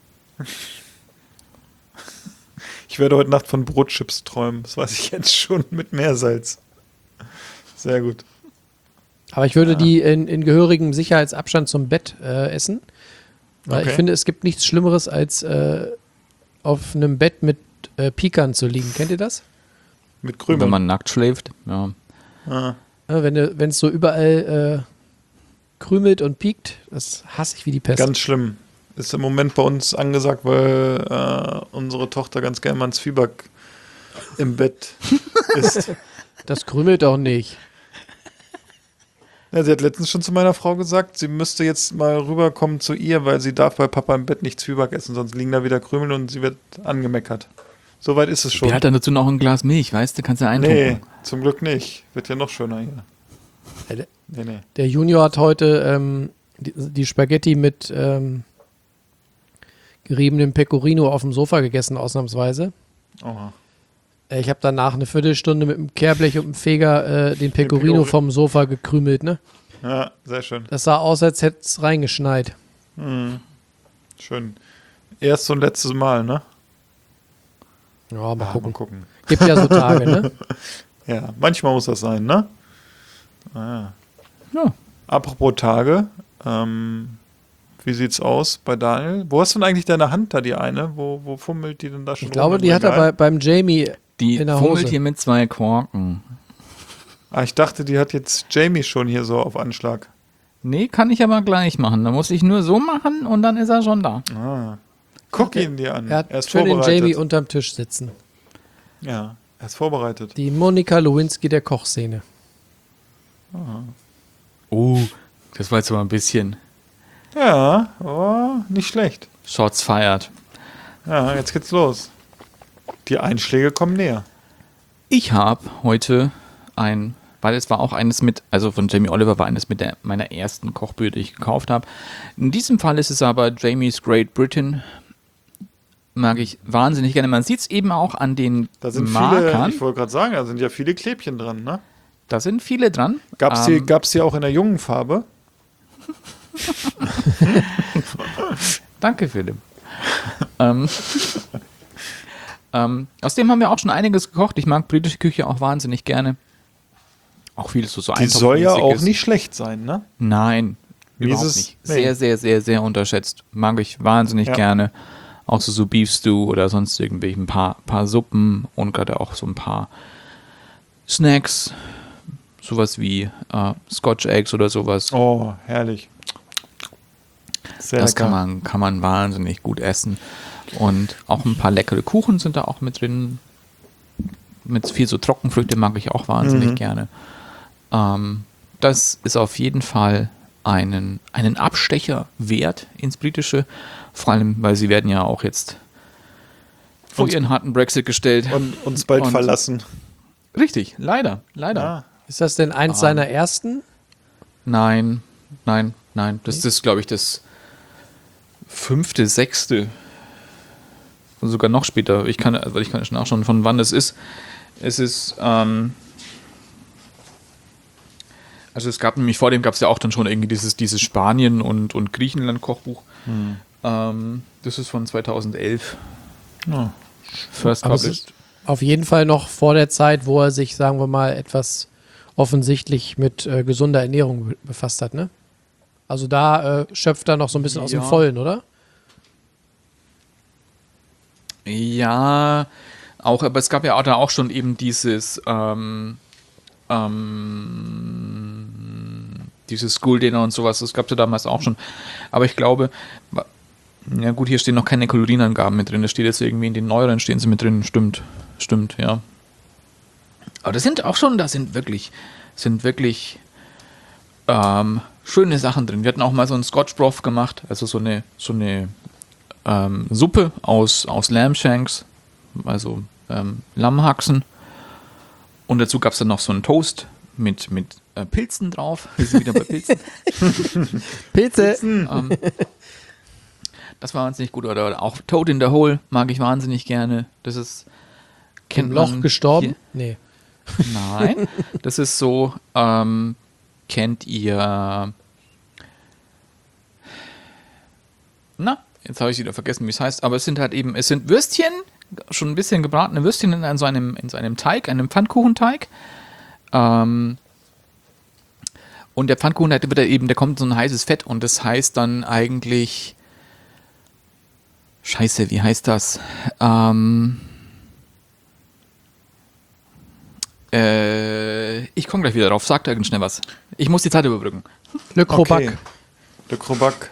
Ich werde heute Nacht von Brotchips träumen. Das weiß ich jetzt schon mit Meersalz. Sehr gut. Aber ich würde die in gehörigem Sicherheitsabstand zum Bett essen. Weil Okay. ich finde, es gibt nichts Schlimmeres, als auf einem Bett mit Pikern zu liegen. Kennt ihr das? Mit Wenn Krümeln. man nackt schläft. Ja. Ah. Ja, wenn es so überall krümelt und piekt, das hasse ich wie die Pest. Ganz schlimm. Ist im Moment bei uns angesagt, weil unsere Tochter ganz gerne mal ein Zwieback im Bett isst. Das krümelt doch nicht. Ja, sie hat letztens schon zu meiner Frau gesagt, sie müsste jetzt mal rüberkommen zu ihr, weil sie darf bei Papa im Bett nicht Zwieback essen, sonst liegen da wieder Krümel und sie wird angemeckert. Soweit ist es schon. Wer hat dann dazu noch ein Glas Milch, weißt du? Kannst du eintunken. Nee, zum Glück nicht. Wird ja noch schöner hier. Nee. Der Junior hat heute die Spaghetti mit geriebenem Pecorino auf dem Sofa gegessen, ausnahmsweise. Oha. Ich habe danach eine Viertelstunde mit dem Kehrblech und dem Feger den Pecorino Pecori- vom Sofa gekrümelt, ne? Ja, sehr schön. Das sah aus, als hätte es reingeschneit. Schön. Erst und letztes Mal, ne? Ja, mal gucken. Mal gucken. Gibt ja so Tage, ne? Ja, manchmal muss das sein, ne? Ah. Ja. Apropos Tage, wie sieht's aus bei Daniel? Wo hast du denn eigentlich deine Hand da, die eine? Wo fummelt die denn da schon Ich glaube, rum im die hat er Regal? beim Jamie Die in der fummelt Hose. hier mit 2 Korken. Ich dachte, die hat jetzt Jamie schon hier so auf Anschlag. Nee, kann ich aber gleich machen. Da muss ich nur so machen und dann ist er schon da. Ah. Guck ihn dir an. Er hat ist schön den vorbereitet. Jamie unterm Tisch sitzen. Ja, er ist vorbereitet. Die Monika Lewinsky der Kochszene. Das war jetzt aber ein bisschen Ja, aber nicht schlecht. Shots fired. Ja, jetzt geht's los. Die Einschläge kommen näher. Ich habe heute weil es war auch eines also von Jamie Oliver war eines mit meiner ersten Kochbücher, die ich gekauft habe. In diesem Fall ist es aber Jamie's Great Britain. Mag ich wahnsinnig gerne. Man sieht es eben auch an den Da sind Markern. viele, ich wollte gerade sagen, da sind ja viele Klebchen dran, ne? Da sind viele dran. Gab's die auch in der jungen Farbe? Danke, Philipp. Aus dem haben wir auch schon einiges gekocht. Ich mag britische Küche auch wahnsinnig gerne. Auch viel so Die soll ja auch Eintopfmäßiges. nicht schlecht sein, ne? Nein, Wie ist überhaupt es? nicht. Nee. Sehr, sehr, sehr, sehr unterschätzt. Mag ich wahnsinnig Ja. gerne. Auch so Beef Stew oder sonst irgendwie ein paar Suppen und gerade auch so ein paar Snacks. Sowas wie Scotch Eggs oder sowas. Oh, herrlich. Sehr Das lecker. kann man wahnsinnig gut essen. Und auch ein paar leckere Kuchen sind da auch mit drin. Mit viel so Trockenfrüchte mag ich auch wahnsinnig gerne. Das ist auf jeden Fall einen Abstecher wert ins Britische. Vor allem, weil sie werden ja auch jetzt vor ihren harten Brexit gestellt. Und uns bald Und- verlassen. Richtig, leider. Ah, Ist das denn eins seiner ersten? Nein. Das ist, glaube ich, das 5., 6. Und sogar noch später. Ich kann schon nachschauen, von wann es ist. Es ist, also es gab nämlich, vor dem gab es ja auch dann schon irgendwie dieses Spanien- und Griechenland-Kochbuch. Das ist von 2011. Ja. First Aber es published. ist auf jeden Fall noch vor der Zeit, wo er sich, sagen wir mal, etwas offensichtlich mit gesunder Ernährung befasst hat, ne? Also da schöpft er noch so ein bisschen aus dem Ja. Vollen, oder? Ja, auch, aber es gab ja da auch schon eben dieses School Dinner und sowas, das gab es ja damals auch schon. Aber ich glaube, ja gut, hier stehen noch keine Kalorienangaben mit drin, das steht jetzt irgendwie in den neueren stehen sie mit drin, stimmt, ja. Aber das sind wirklich schöne Sachen drin. Wir hatten auch mal so einen Scotch Broth gemacht, also so eine Suppe aus Lamb Shanks, also Lammhaxen. Und dazu gab es dann noch so einen Toast mit Pilzen drauf. Wir sind wieder bei Pilzen. Pilze! Das war wahnsinnig gut. Oder auch Toad in the Hole mag ich wahnsinnig gerne. Das ist Im Loch man gestorben? Nee. Hier, nein, das ist so, kennt ihr, jetzt habe ich wieder vergessen, wie es heißt, aber es sind Würstchen, schon ein bisschen gebratene Würstchen in so einem Teig, einem Pfannkuchenteig. Und der Pfannkuchen, der kommt in so ein heißes Fett und das heißt dann eigentlich, Scheiße, wie heißt das? Ich komme gleich wieder drauf. Sagt irgend schnell was. Ich muss die Zeit überbrücken. Le Crobac. okay. Le Crobac.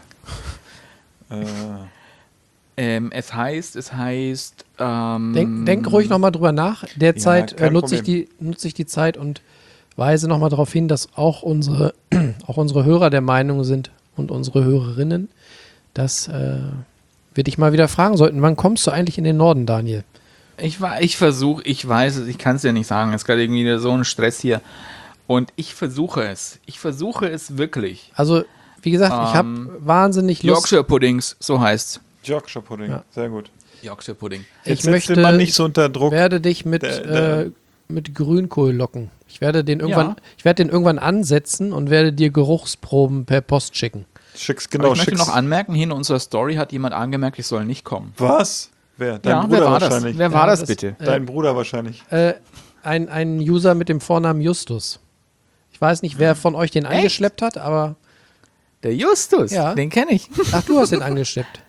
Es heißt. Denk ruhig nochmal drüber nach. Derzeit kein nutze ich die Zeit und weise nochmal darauf hin, dass auch unsere Hörer der Meinung sind und unsere Hörerinnen, dass wir dich mal wieder fragen sollten, wann kommst du eigentlich in den Norden, Daniel? Ich weiß es, ich kann es ja nicht sagen. Es ist gerade irgendwie so ein Stress hier. Und ich versuche es. Ich versuche es wirklich. Also, wie gesagt, ich habe wahnsinnig Lust. Yorkshire Puddings, so heißt's. Yorkshire Pudding, Ja. sehr gut. Yorkshire Pudding. Jetzt Ich möchte, man nicht so unter Druck. werde dich mit Grünkohl locken. Ich werde den irgendwann ansetzen und werde dir Geruchsproben per Post schicken. Schick's Aber genau, ich möchte schick's. noch anmerken, hier in unserer Story hat jemand angemerkt, ich soll nicht kommen. Was? Wer? Dein Ja, Bruder wer war das? wahrscheinlich. Wer war Ja, das das- bitte? Dein Bruder wahrscheinlich. Ein User mit dem Vornamen Justus. Ich weiß nicht, wer von euch den angeschleppt hat, aber Der Justus, Ja. den kenne ich. ach, du hast den angeschleppt.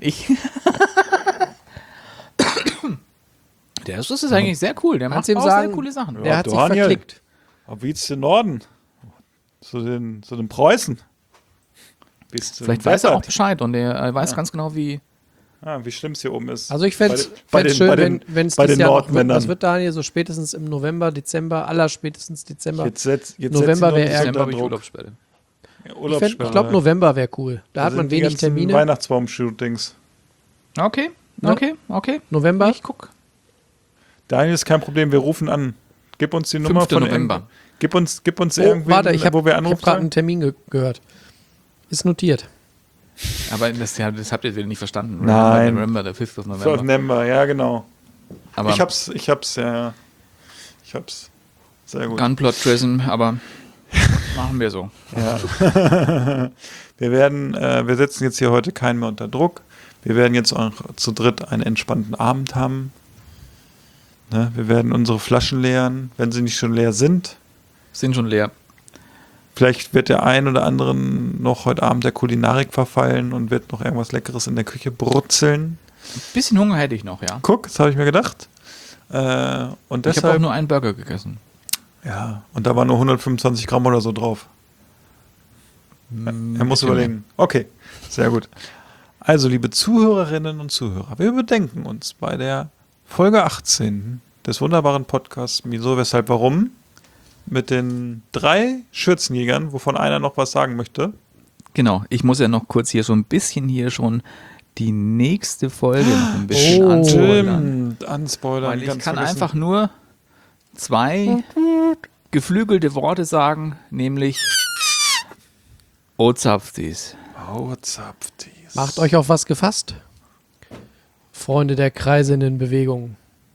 Der Justus ist eigentlich sehr cool. Der Kannst macht ihm auch sagen, sehr coole Sachen. Der hat sich Daniel. verklickt. Aber wie geht's den Norden? Zu den Preußen. Vielleicht weiß er auch Bescheid und er weiß ganz genau, wie wie schlimm es hier oben ist. Also ich fände es schön, wenn es dieses Jahr noch wird. Was wird, Daniel, so spätestens im November, Dezember, allerspätestens Dezember. Jetzt November wäre Dezember habe ich Urlaubssperre. Ich glaube, November wäre cool. Da hat man wenig Termine. Weihnachtsbaum-Shootings. Okay. November? Ich guck. Daniel, ist kein Problem, wir rufen an. Gib uns die Nummer 5. von November. Gib uns irgendwie, warte, ich wo wir habe anrufen gerade einen Termin gehört. Ist notiert. Aber das habt ihr wieder nicht verstanden. Nein. November, der 5. sollen. November. November, ja genau. Aber Ich hab's. Sehr gut. Gunplot-Prism, aber machen wir so. Ja. Wir setzen jetzt hier heute keinen mehr unter Druck. Wir werden jetzt auch zu dritt einen entspannten Abend haben. Ne? Wir werden unsere Flaschen leeren, wenn sie nicht schon leer sind. Sind schon leer. Vielleicht wird der ein oder andere noch heute Abend der Kulinarik verfallen und wird noch irgendwas Leckeres in der Küche brutzeln. Ein bisschen Hunger hätte ich noch, ja. Guck, das habe ich mir gedacht. Und Ich habe deshalb, auch nur einen Burger gegessen. ja, und da waren nur 125 Gramm oder so drauf. Er muss bisschen überlegen. Okay, sehr gut. Also, liebe Zuhörerinnen und Zuhörer, wir überdenken uns bei der Folge 18 des wunderbaren Podcasts Wieso, Weshalb, Warum mit den 3 Schürzenjägern, wovon einer noch was sagen möchte. Genau, ich muss ja noch kurz hier so ein bisschen die nächste Folge noch ein bisschen anspoilern. Anspoilern. Weil ich ganz kann vergessen. einfach nur 2 geflügelte Worte sagen, nämlich Ozapftis. Oh, Zapftis. Macht euch auf was gefasst? Freunde der kreisenden Bewegung.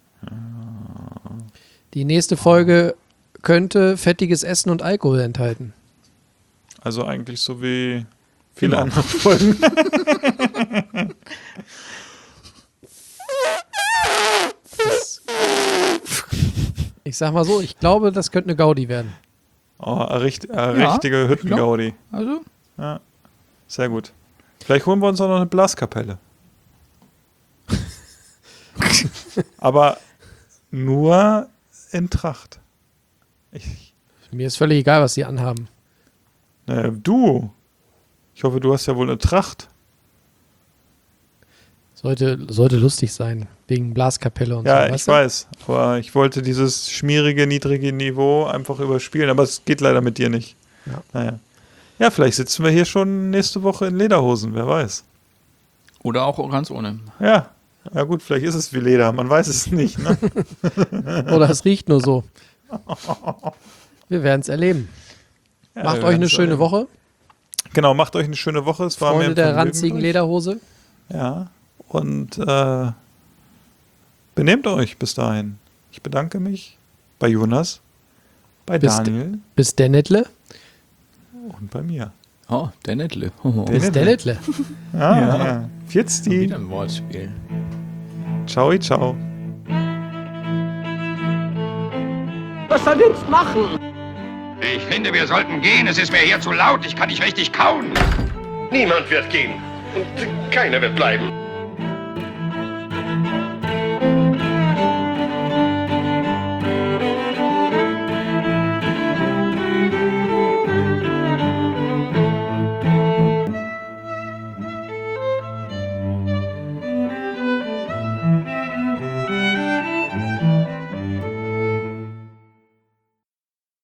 Die nächste Folge könnte fettiges Essen und Alkohol enthalten. Also eigentlich so wie viele Genau. andere Folgen. Ich sag mal so, ich glaube, das könnte eine Gaudi werden. Oh, richtige Hüttengaudi. Also, Sehr gut. Vielleicht holen wir uns auch noch eine Blaskapelle. Aber nur in Tracht. Mir ist völlig egal, was sie anhaben. Du. Ich hoffe, du hast ja wohl eine Tracht. Sollte lustig sein, wegen Blaskapelle und so. Ja, weißt ich du? weiß. Aber ich wollte dieses schmierige, niedrige Niveau einfach überspielen. Aber es geht leider mit dir nicht. Ja. Naja. Ja, vielleicht sitzen wir hier schon nächste Woche in Lederhosen. Wer weiß. oder auch ganz ohne. Ja. Ja gut, vielleicht ist es wie Leder. Man weiß es nicht. Ne? Oder es riecht nur so. Wir werden es erleben. Ja, Macht wir euch eine werden's schöne erleben. Woche. Genau, macht euch eine schöne Woche. Es war mir Freunde ein der Vergnügen ranzigen mit euch. Lederhose. Ja. Und benehmt euch bis dahin. Ich bedanke mich bei Jonas, bei Bis Daniel Bis Dennetle. und bei mir. Oh, der Nettle. Bis Dennetle. Ja. Jetzt die. Wieder ein Wortspiel. Ciao, ciao. Was soll jetzt machen? Ich finde, wir sollten gehen. Es ist mir hier zu laut. Ich kann nicht richtig kauen. Niemand wird gehen. Und keiner wird bleiben.